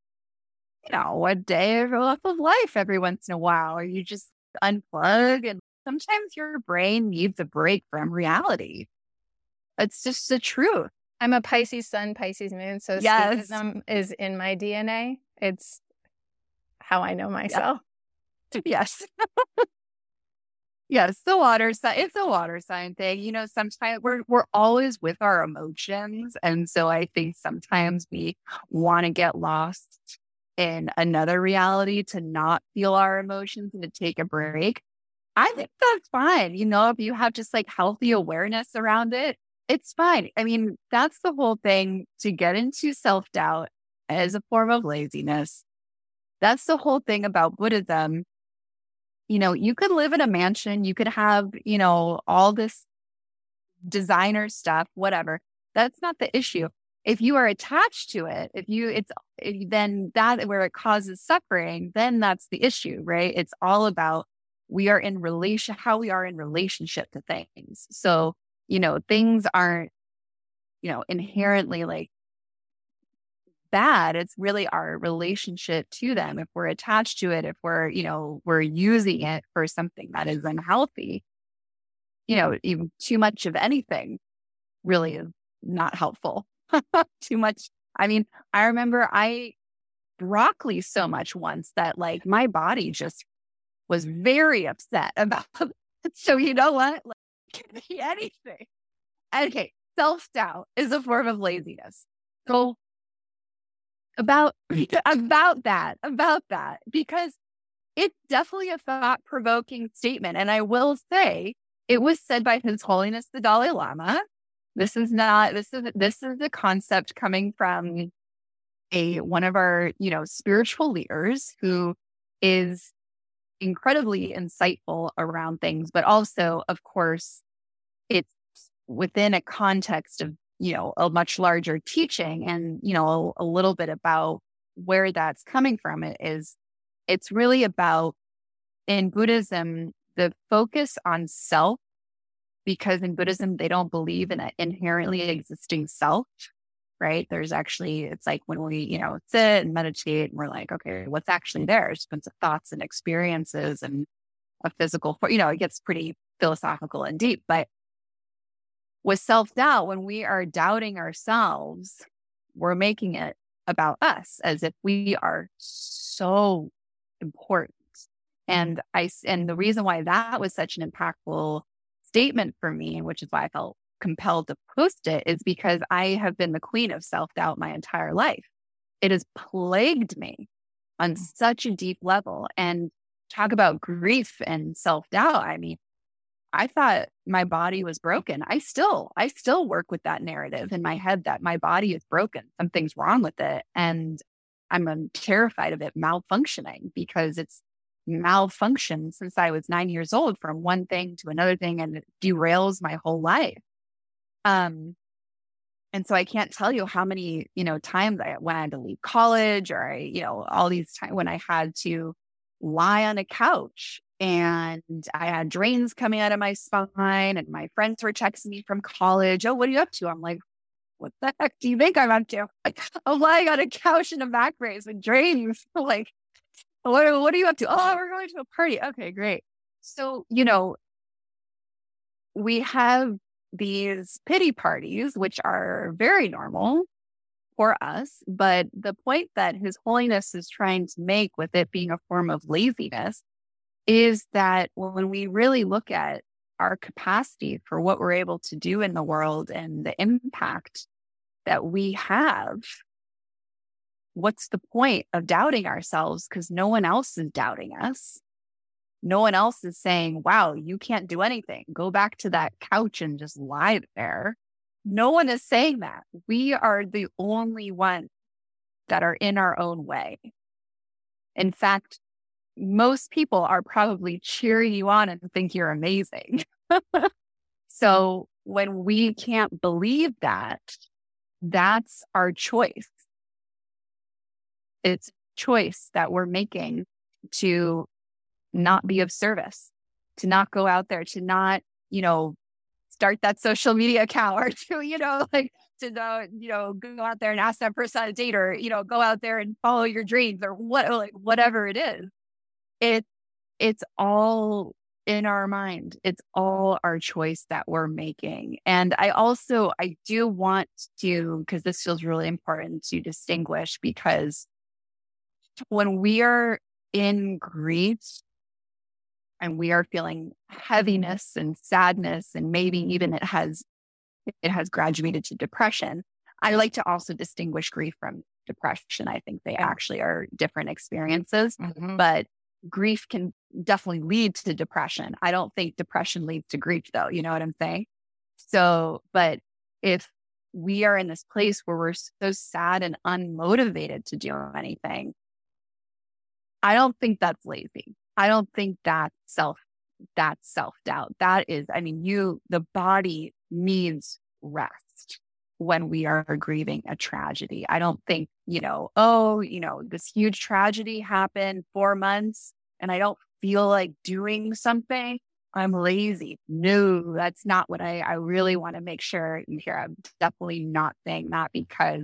Speaker 3: a day off of life every once in a while, or you just unplug. And sometimes your brain needs a break from reality. It's just the truth.
Speaker 1: I'm a Pisces sun, Pisces moon, so escapism is in my DNA. It's how I know myself.
Speaker 3: Yes. Yes, the water sign. It's a water sign thing. Sometimes we're always with our emotions. And so I think sometimes we want to get lost in another reality to not feel our emotions and to take a break. I think that's fine. If you have just like healthy awareness around it, it's fine. I mean, that's the whole thing, to get into self-doubt as a form of laziness. That's the whole thing about Buddhism. You could live in a mansion, you could have, all this designer stuff, whatever. That's not the issue. If you are attached to it, then that where it causes suffering, then that's the issue, right? It's all about how we are in relationship to things. So, things aren't, inherently like bad. It's really our relationship to them. If we're attached to it, if we're using it for something that is unhealthy, even too much of anything really is not helpful. Too much. I mean, I remember I ate broccoli so much once that like my body just was very upset about it. So you know what? Like, it can be anything. Okay. Self-doubt is a form of laziness. So about that, because it's definitely a thought-provoking statement. And I will say it was said by His Holiness the Dalai Lama. This is a concept coming from one of our, spiritual leaders who is incredibly insightful around things, but also, of course, it's within a context of, a much larger teaching, and, a little bit about where that's coming from. It's really about, in Buddhism, the focus on self, because in Buddhism, they don't believe in an inherently existing self. right? There's actually, it's like when we, sit and meditate and we're like, okay, what's actually there? It's a bunch of thoughts and experiences and a physical, it gets pretty philosophical and deep. But with self-doubt, when we are doubting ourselves, we're making it about us as if we are so important. And the reason why that was such an impactful statement for me, which is why I felt compelled to post it, is because I have been the queen of self-doubt my entire life. It has plagued me on such a deep level. And talk about grief and self-doubt. I mean, I thought my body was broken. I still work with that narrative in my head that my body is broken. Something's wrong with it. And I'm terrified of it malfunctioning because it's malfunctioned since I was 9 years old from one thing to another thing, and it derails my whole life. And so I can't tell you how many, times when I had to leave college or all these times when I had to lie on a couch and I had drains coming out of my spine and my friends were texting me from college. Oh, what are you up to? I'm like, what the heck do you think I'm up to? Like, I'm lying on a couch in a back brace with drains. Like, what are you up to? Oh, we're going to a party. Okay, great. So, we have these pity parties, which are very normal for us. But the point that His Holiness is trying to make with it being a form of laziness is that when we really look at our capacity for what we're able to do in the world and the impact that we have, what's the point of doubting ourselves? Because no one else is doubting us. No one else is saying, wow, you can't do anything. Go back to that couch and just lie there. No one is saying that. We are the only ones that are in our own way. In fact, most people are probably cheering you on and think you're amazing. So when we can't believe that, that's our choice. It's choice that we're making to not be of service, to not go out there, to not, start that social media account or to, go out there and ask that person on a date or, go out there and follow your dreams or whatever it is. It's all in our mind. It's all our choice that we're making. And I do want to, because this feels really important to distinguish, because when we are in grief and we are feeling heaviness and sadness, and maybe even it has graduated to depression, I like to also distinguish grief from depression. I think they actually are different experiences, but grief can definitely lead to depression. I don't think depression leads to grief, though. You know what I'm saying? So, but if we are in this place where we're so sad and unmotivated to do anything, I don't think that's lazy. I don't think that's self-doubt. That is, the body needs rest when we are grieving a tragedy. I don't think, this huge tragedy happened 4 months and I don't feel like doing something, I'm lazy. No, that's not what I really want to make sure you hear. I'm definitely not saying that because,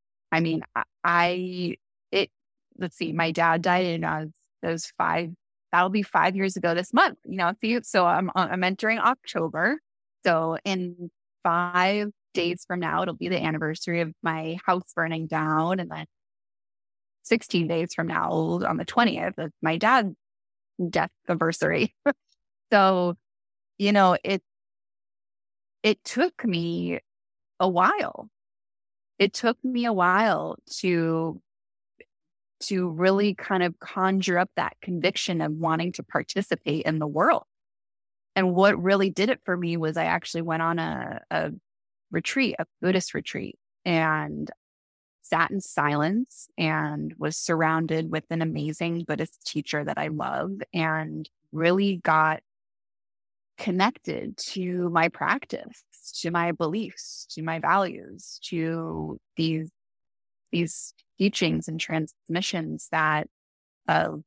Speaker 3: let's see, my dad died in those 5, that'll be 5 years ago this month, so I'm entering October. So in 5 days from now, it'll be the anniversary of my house burning down. And then 16 days from now, on the 20th, is my dad's death anniversary. So, it took me a while. It took me a while to really kind of conjure up that conviction of wanting to participate in the world. And what really did it for me was I actually went on a retreat, a Buddhist retreat, and sat in silence and was surrounded with an amazing Buddhist teacher that I love, and really got connected to my practice, to my beliefs, to my values, to these teachings and transmissions that of,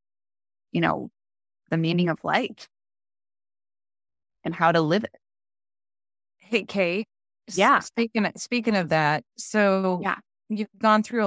Speaker 3: the meaning of life and how to live it.
Speaker 4: Hey, Kay,
Speaker 3: Yeah.
Speaker 4: Speaking of that, so
Speaker 3: Yeah.
Speaker 4: you've gone through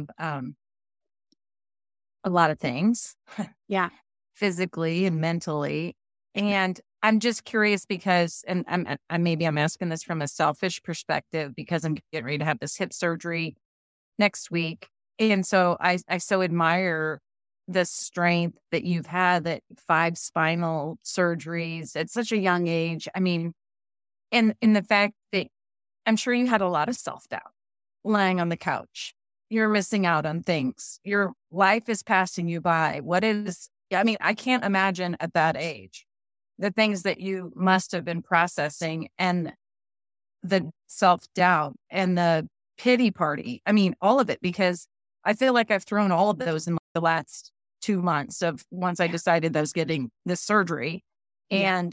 Speaker 4: a lot of things.
Speaker 3: Yeah.
Speaker 4: Physically and mentally. And I'm just curious because, and maybe I'm asking this from a selfish perspective because I'm getting ready to have this hip surgery next week. And so I so admire the strength that you've had, that 5 spinal surgeries at such a young age. I mean, and in the fact that I'm sure you had a lot of self-doubt lying on the couch. You're missing out on things. Your life is passing you by. I mean, I can't imagine at that age the things that you must have been processing, and the self-doubt and the pity party. I mean, all of it, because I feel like I've thrown all of those in the last 2 months of once I decided I was getting this surgery.
Speaker 3: Yeah.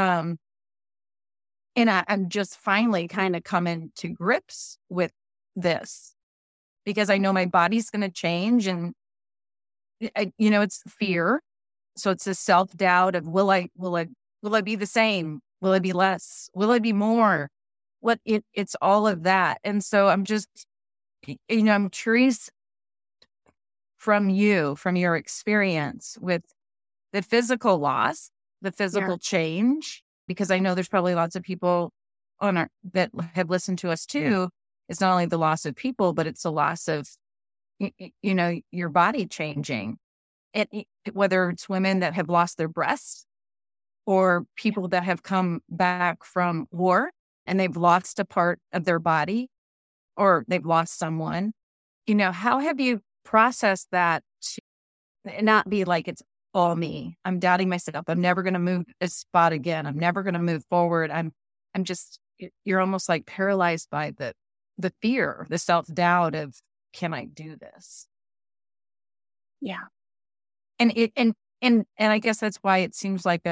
Speaker 4: And I'm just finally kind of coming to grips with this because I know my body's going to change, and it's fear. So it's a self-doubt of will I be the same? Will I be less? Will I be more? It's all of that. And so I'm just, I'm curious from your experience with the physical loss, the physical change, because I know there's probably lots of people that have listened to us too. It's not only the loss of people, but it's the loss of, your body changing. Whether it's women that have lost their breasts or people that have come back from war and they've lost a part of their body or they've lost someone, how have you processed that to not be like it's all me? I'm doubting myself. I'm never going to move a spot again. I'm never going to move forward. I'm just, you're almost like paralyzed by the fear, the self-doubt of, can I do this?
Speaker 3: Yeah.
Speaker 4: And I guess that's why it seems like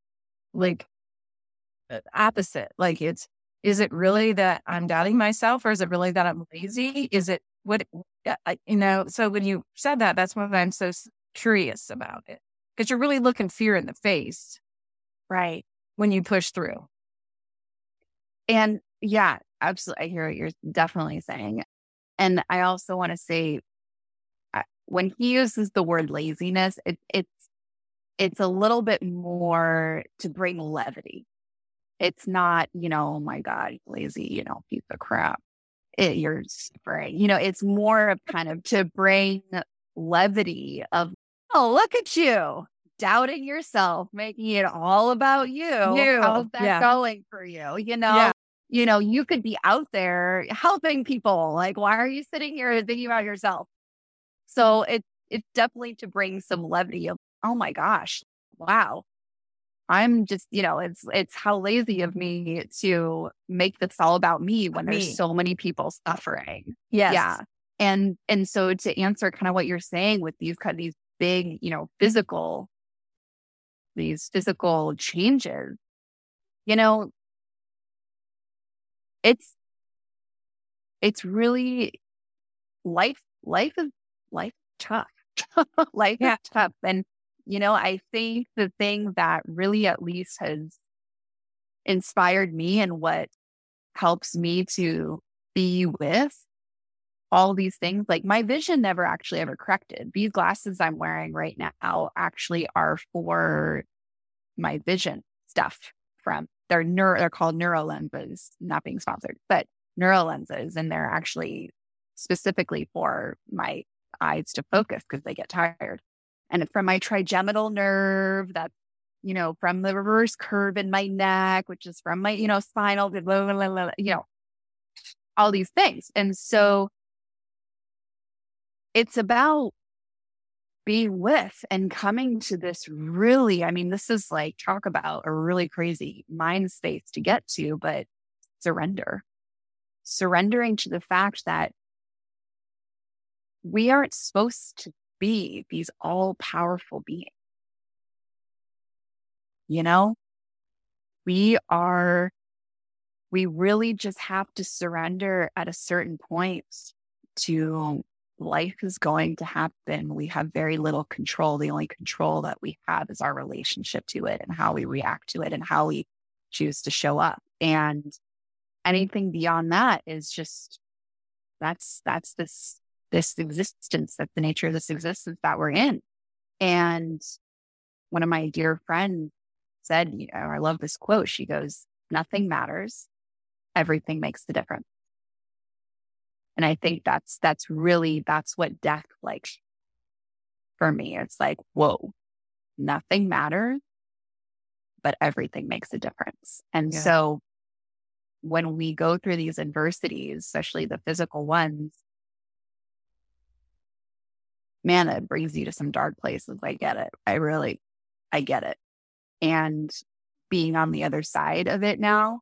Speaker 4: opposite. Like is it really that I'm doubting myself, or is it really that I'm lazy? Is it what, so when you said that, that's what I'm so curious about it, because you're really looking fear in the face.
Speaker 3: Right.
Speaker 4: When you push through.
Speaker 3: And yeah, absolutely. I hear what you're definitely saying. And I also want to say, when he uses the word laziness, it's a little bit more to bring levity. It's not, oh my God, lazy, piece of crap. You're suffering. It's more of kind of to bring levity of, oh, look at you, doubting yourself, making it all about you. How's that going for you? You could be out there helping people. Like, why are you sitting here thinking about yourself? So it's definitely to bring some levity of, oh my gosh, wow. I'm just, it's how lazy of me to make this all about me when there's so many people suffering.
Speaker 4: Yes.
Speaker 3: Yeah. And so to answer kind of what you're saying with these kind of these big, physical changes, it's really life is tough. Life is tough. And, I think the thing that really at least has inspired me and what helps me to be with all these things, like my vision never actually ever corrected. These glasses I'm wearing right now actually are for my vision stuff they're called NeuroLenses, not being sponsored, but NeuroLenses. And they're actually specifically for my eyes to focus because they get tired. And from my trigeminal nerve, that's, from the reverse curve in my neck, which is from my, spinal, blah, blah, blah, blah, all these things. And so it's about being with and coming to this really, this is like, talk about a really crazy mind space to get to, but surrendering to the fact that we aren't supposed to be these all-powerful beings. We really just have to surrender at a certain point to life is going to happen. We have very little control. The only control that we have is our relationship to it and how we react to it and how we choose to show up. And anything beyond that is just, that's this existence, that's the nature of this existence that we're in. And one of my dear friends said, I love this quote. She goes, "Nothing matters. Everything makes the difference." And I think that's what death like for me. It's like, whoa, nothing matters, but everything makes a difference. And so when we go through these adversities, especially the physical ones, man, it brings you to some dark places. I get it. I get it. And being on the other side of it now,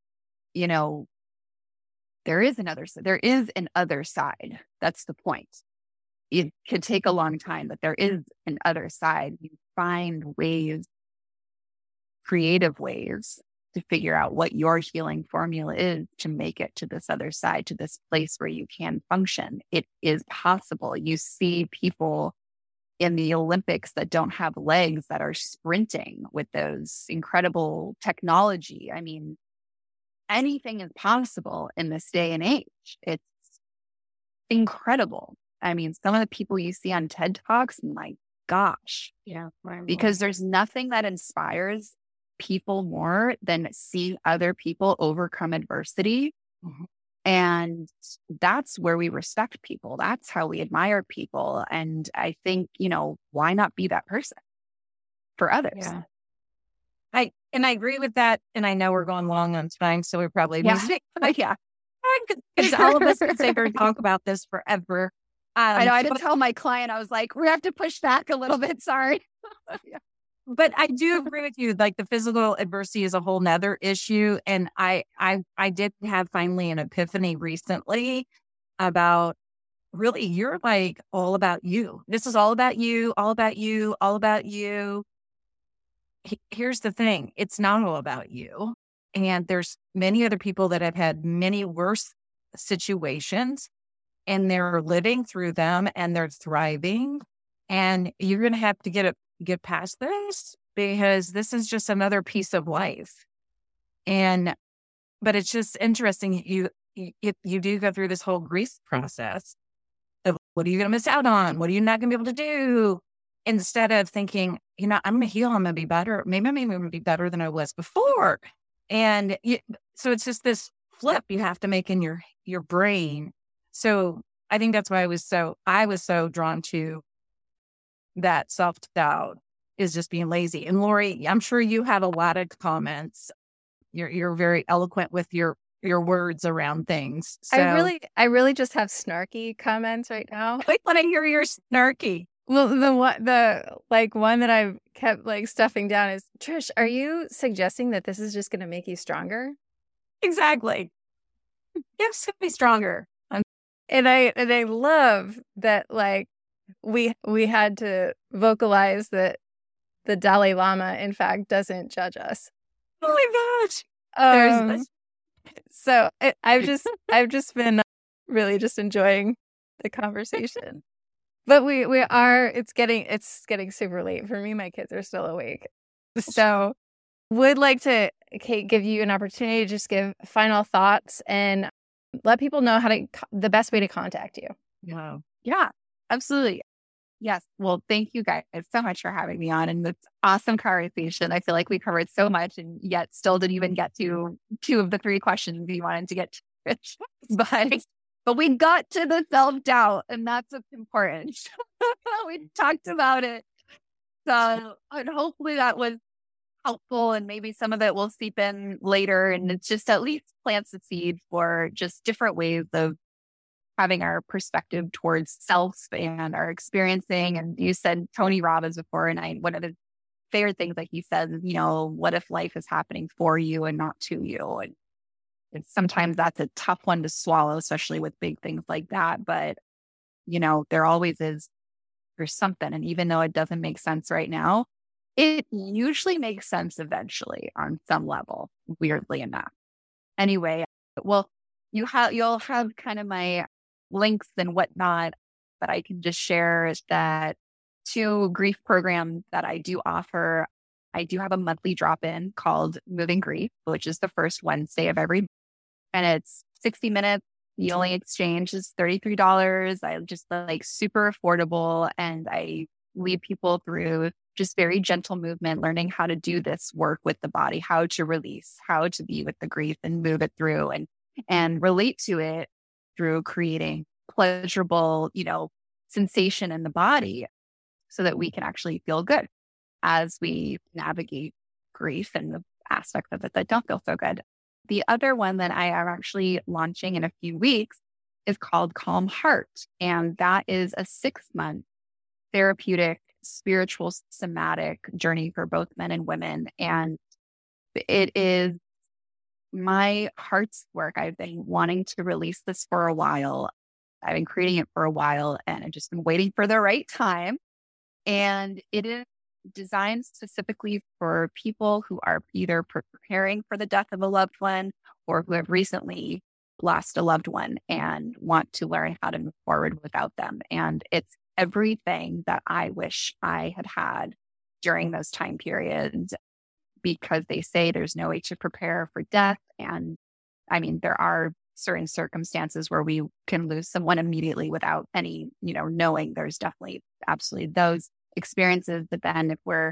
Speaker 3: there is an other side. That's the point. It could take a long time, but there is an other side. You find ways, creative ways, to figure out what your healing formula is to make it to this other side, to this place where you can function. It is possible. You see people in the Olympics that don't have legs that are sprinting with those incredible technology. I mean, anything is possible in this day and age. It's incredible. I mean, some of the people you see on TED Talks, my gosh.
Speaker 4: Yeah.
Speaker 3: Because there's nothing that inspires people more than seeing other people overcome adversity.
Speaker 4: Mm-hmm.
Speaker 3: And that's where we respect people. That's how we admire people. And I think, why not be that person for others?
Speaker 4: Yeah. I agree with that. And I know we're going long on time, so we probably because all of us could sit here and talk about this forever.
Speaker 3: I know. I did tell my client, I was like, we have to push back a little bit. Sorry.
Speaker 4: But I do agree with you. Like, the physical adversity is a whole nother issue. And I did have finally an epiphany recently about, really, you're like all about you. This is all about you, all about you, all about you. Here's the thing. It's not all about you. And there's many other people that have had many worse situations, and they're living through them and they're thriving. And you're going to have to get past this, because this is just another piece of life. But it's just interesting. You do go through this whole grief process of, what are you going to miss out on? What are you not going to be able to do? Instead of thinking, I'm going to heal, I'm going to be better. Maybe I'm going to be better than I was before. And so it's just this flip you have to make in your brain. So I think that's why I was so drawn to that self-doubt, is just being lazy. And Lori, I'm sure you have a lot of comments. You're very eloquent with your words around things. So
Speaker 1: I really just have snarky comments right now.
Speaker 4: I want to hear your snarky.
Speaker 1: Well, the one that I've kept stuffing down is, Trish, are you suggesting that this is just going to make you stronger?
Speaker 4: Exactly. Yes, to be stronger.
Speaker 1: And I love that, we had to vocalize that the Dalai Lama, in fact, doesn't judge us.
Speaker 4: Oh my gosh!
Speaker 1: So I've just been really just enjoying the conversation. But we are. It's getting super late for me. My kids are still awake, so would like to, Kate, give you an opportunity to just give final thoughts and let people know the best way to contact you.
Speaker 3: Yeah, absolutely. Yes. Well, thank you guys so much for having me on, and this awesome conversation. I feel like we covered so much, and yet still didn't even get to 2 of the 3 questions we wanted to get to. But we got to the self-doubt, and that's what's important. We talked about it. So, and hopefully that was helpful, and maybe some of it will seep in later, and it's just at least plants the seed for just different ways of having our perspective towards self and our experiencing. And you said Tony Robbins before, and one of the favorite things, like he says, what if life is happening for you and not to you? And sometimes that's a tough one to swallow, especially with big things like that. But, there always is, there's something. And even though it doesn't make sense right now, it usually makes sense eventually on some level, weirdly enough. Anyway, well, you'll have kind of my links and whatnot, but I can just share that 2 grief programs that I do offer. I do have a monthly drop-in called Moving Grief, which is the first Wednesday of every and it's 60 minutes. The only exchange is $33. I just like super affordable. And I lead people through just very gentle movement, learning how to do this work with the body, how to release, how to be with the grief and move it through and relate to it through creating pleasurable, sensation in the body so that we can actually feel good as we navigate grief and the aspects of it that don't feel so good. The other one that I am actually launching in a few weeks is called Calm Heart. And that is a 6-month therapeutic, spiritual, somatic journey for both men and women. And it is my heart's work. I've been wanting to release this for a while. I've been creating it for a while, and I've just been waiting for the right time. And it is designed specifically for people who are either preparing for the death of a loved one or who have recently lost a loved one and want to learn how to move forward without them. And it's everything that I wish I had had during those time periods, because they say there's no way to prepare for death. And I mean, there are certain circumstances where we can lose someone immediately without any, knowing. There's definitely absolutely those experiences. But then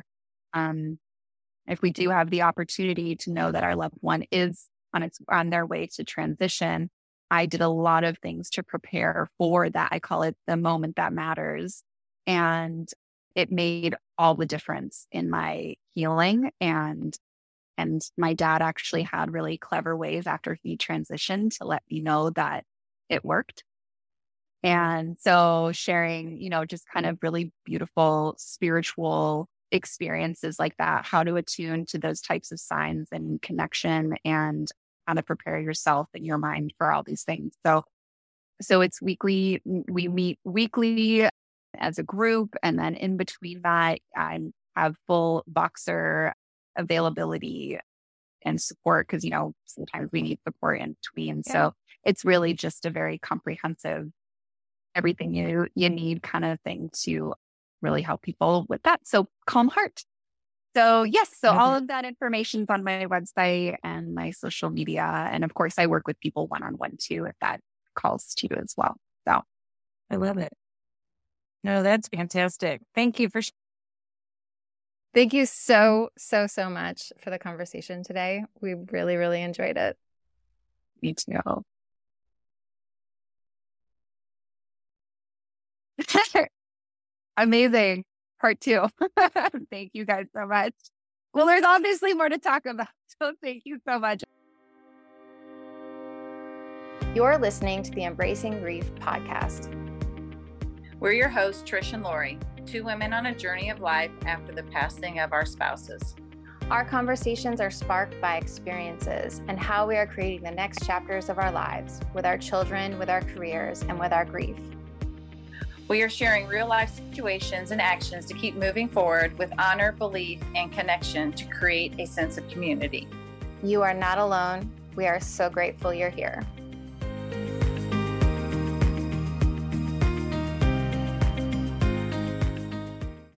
Speaker 3: if we do have the opportunity to know that our loved one is on their way to transition, I did a lot of things to prepare for that. I call it the moment that matters. And it made all the difference in my healing. And my dad actually had really clever ways after he transitioned to let me know that it worked. And so sharing, just kind of really beautiful spiritual experiences like that, how to attune to those types of signs and connection, and how to prepare yourself and your mind for all these things. So it's weekly. We meet weekly as a group. And then in between that, I have full Voxer availability and support, because, sometimes we need support in between. Yeah. So it's really just a very comprehensive, everything you need kind of thing to really help people with that. So Calm Heart. So yes, all of that information is on my website and my social media. And of course, I work with people one-on-one too, if that calls to you as well. So
Speaker 4: I love it. No, that's fantastic. Thank you for
Speaker 1: Thank you so much for the conversation today. We really, really enjoyed it.
Speaker 3: Me too. Amazing. Part 2. Thank you guys so much. Well, there's obviously more to talk about, so thank you so much.
Speaker 1: You're listening to the Embracing Grief podcast.
Speaker 2: We're your hosts, Trish and Lori, 2 women on a journey of life after the passing of our spouses.
Speaker 1: Our conversations are sparked by experiences and how we are creating the next chapters of our lives with our children, with our careers, and with our grief.
Speaker 2: We are sharing real life situations and actions to keep moving forward with honor, belief, and connection to create a sense of community.
Speaker 1: You are not alone. We are so grateful you're here.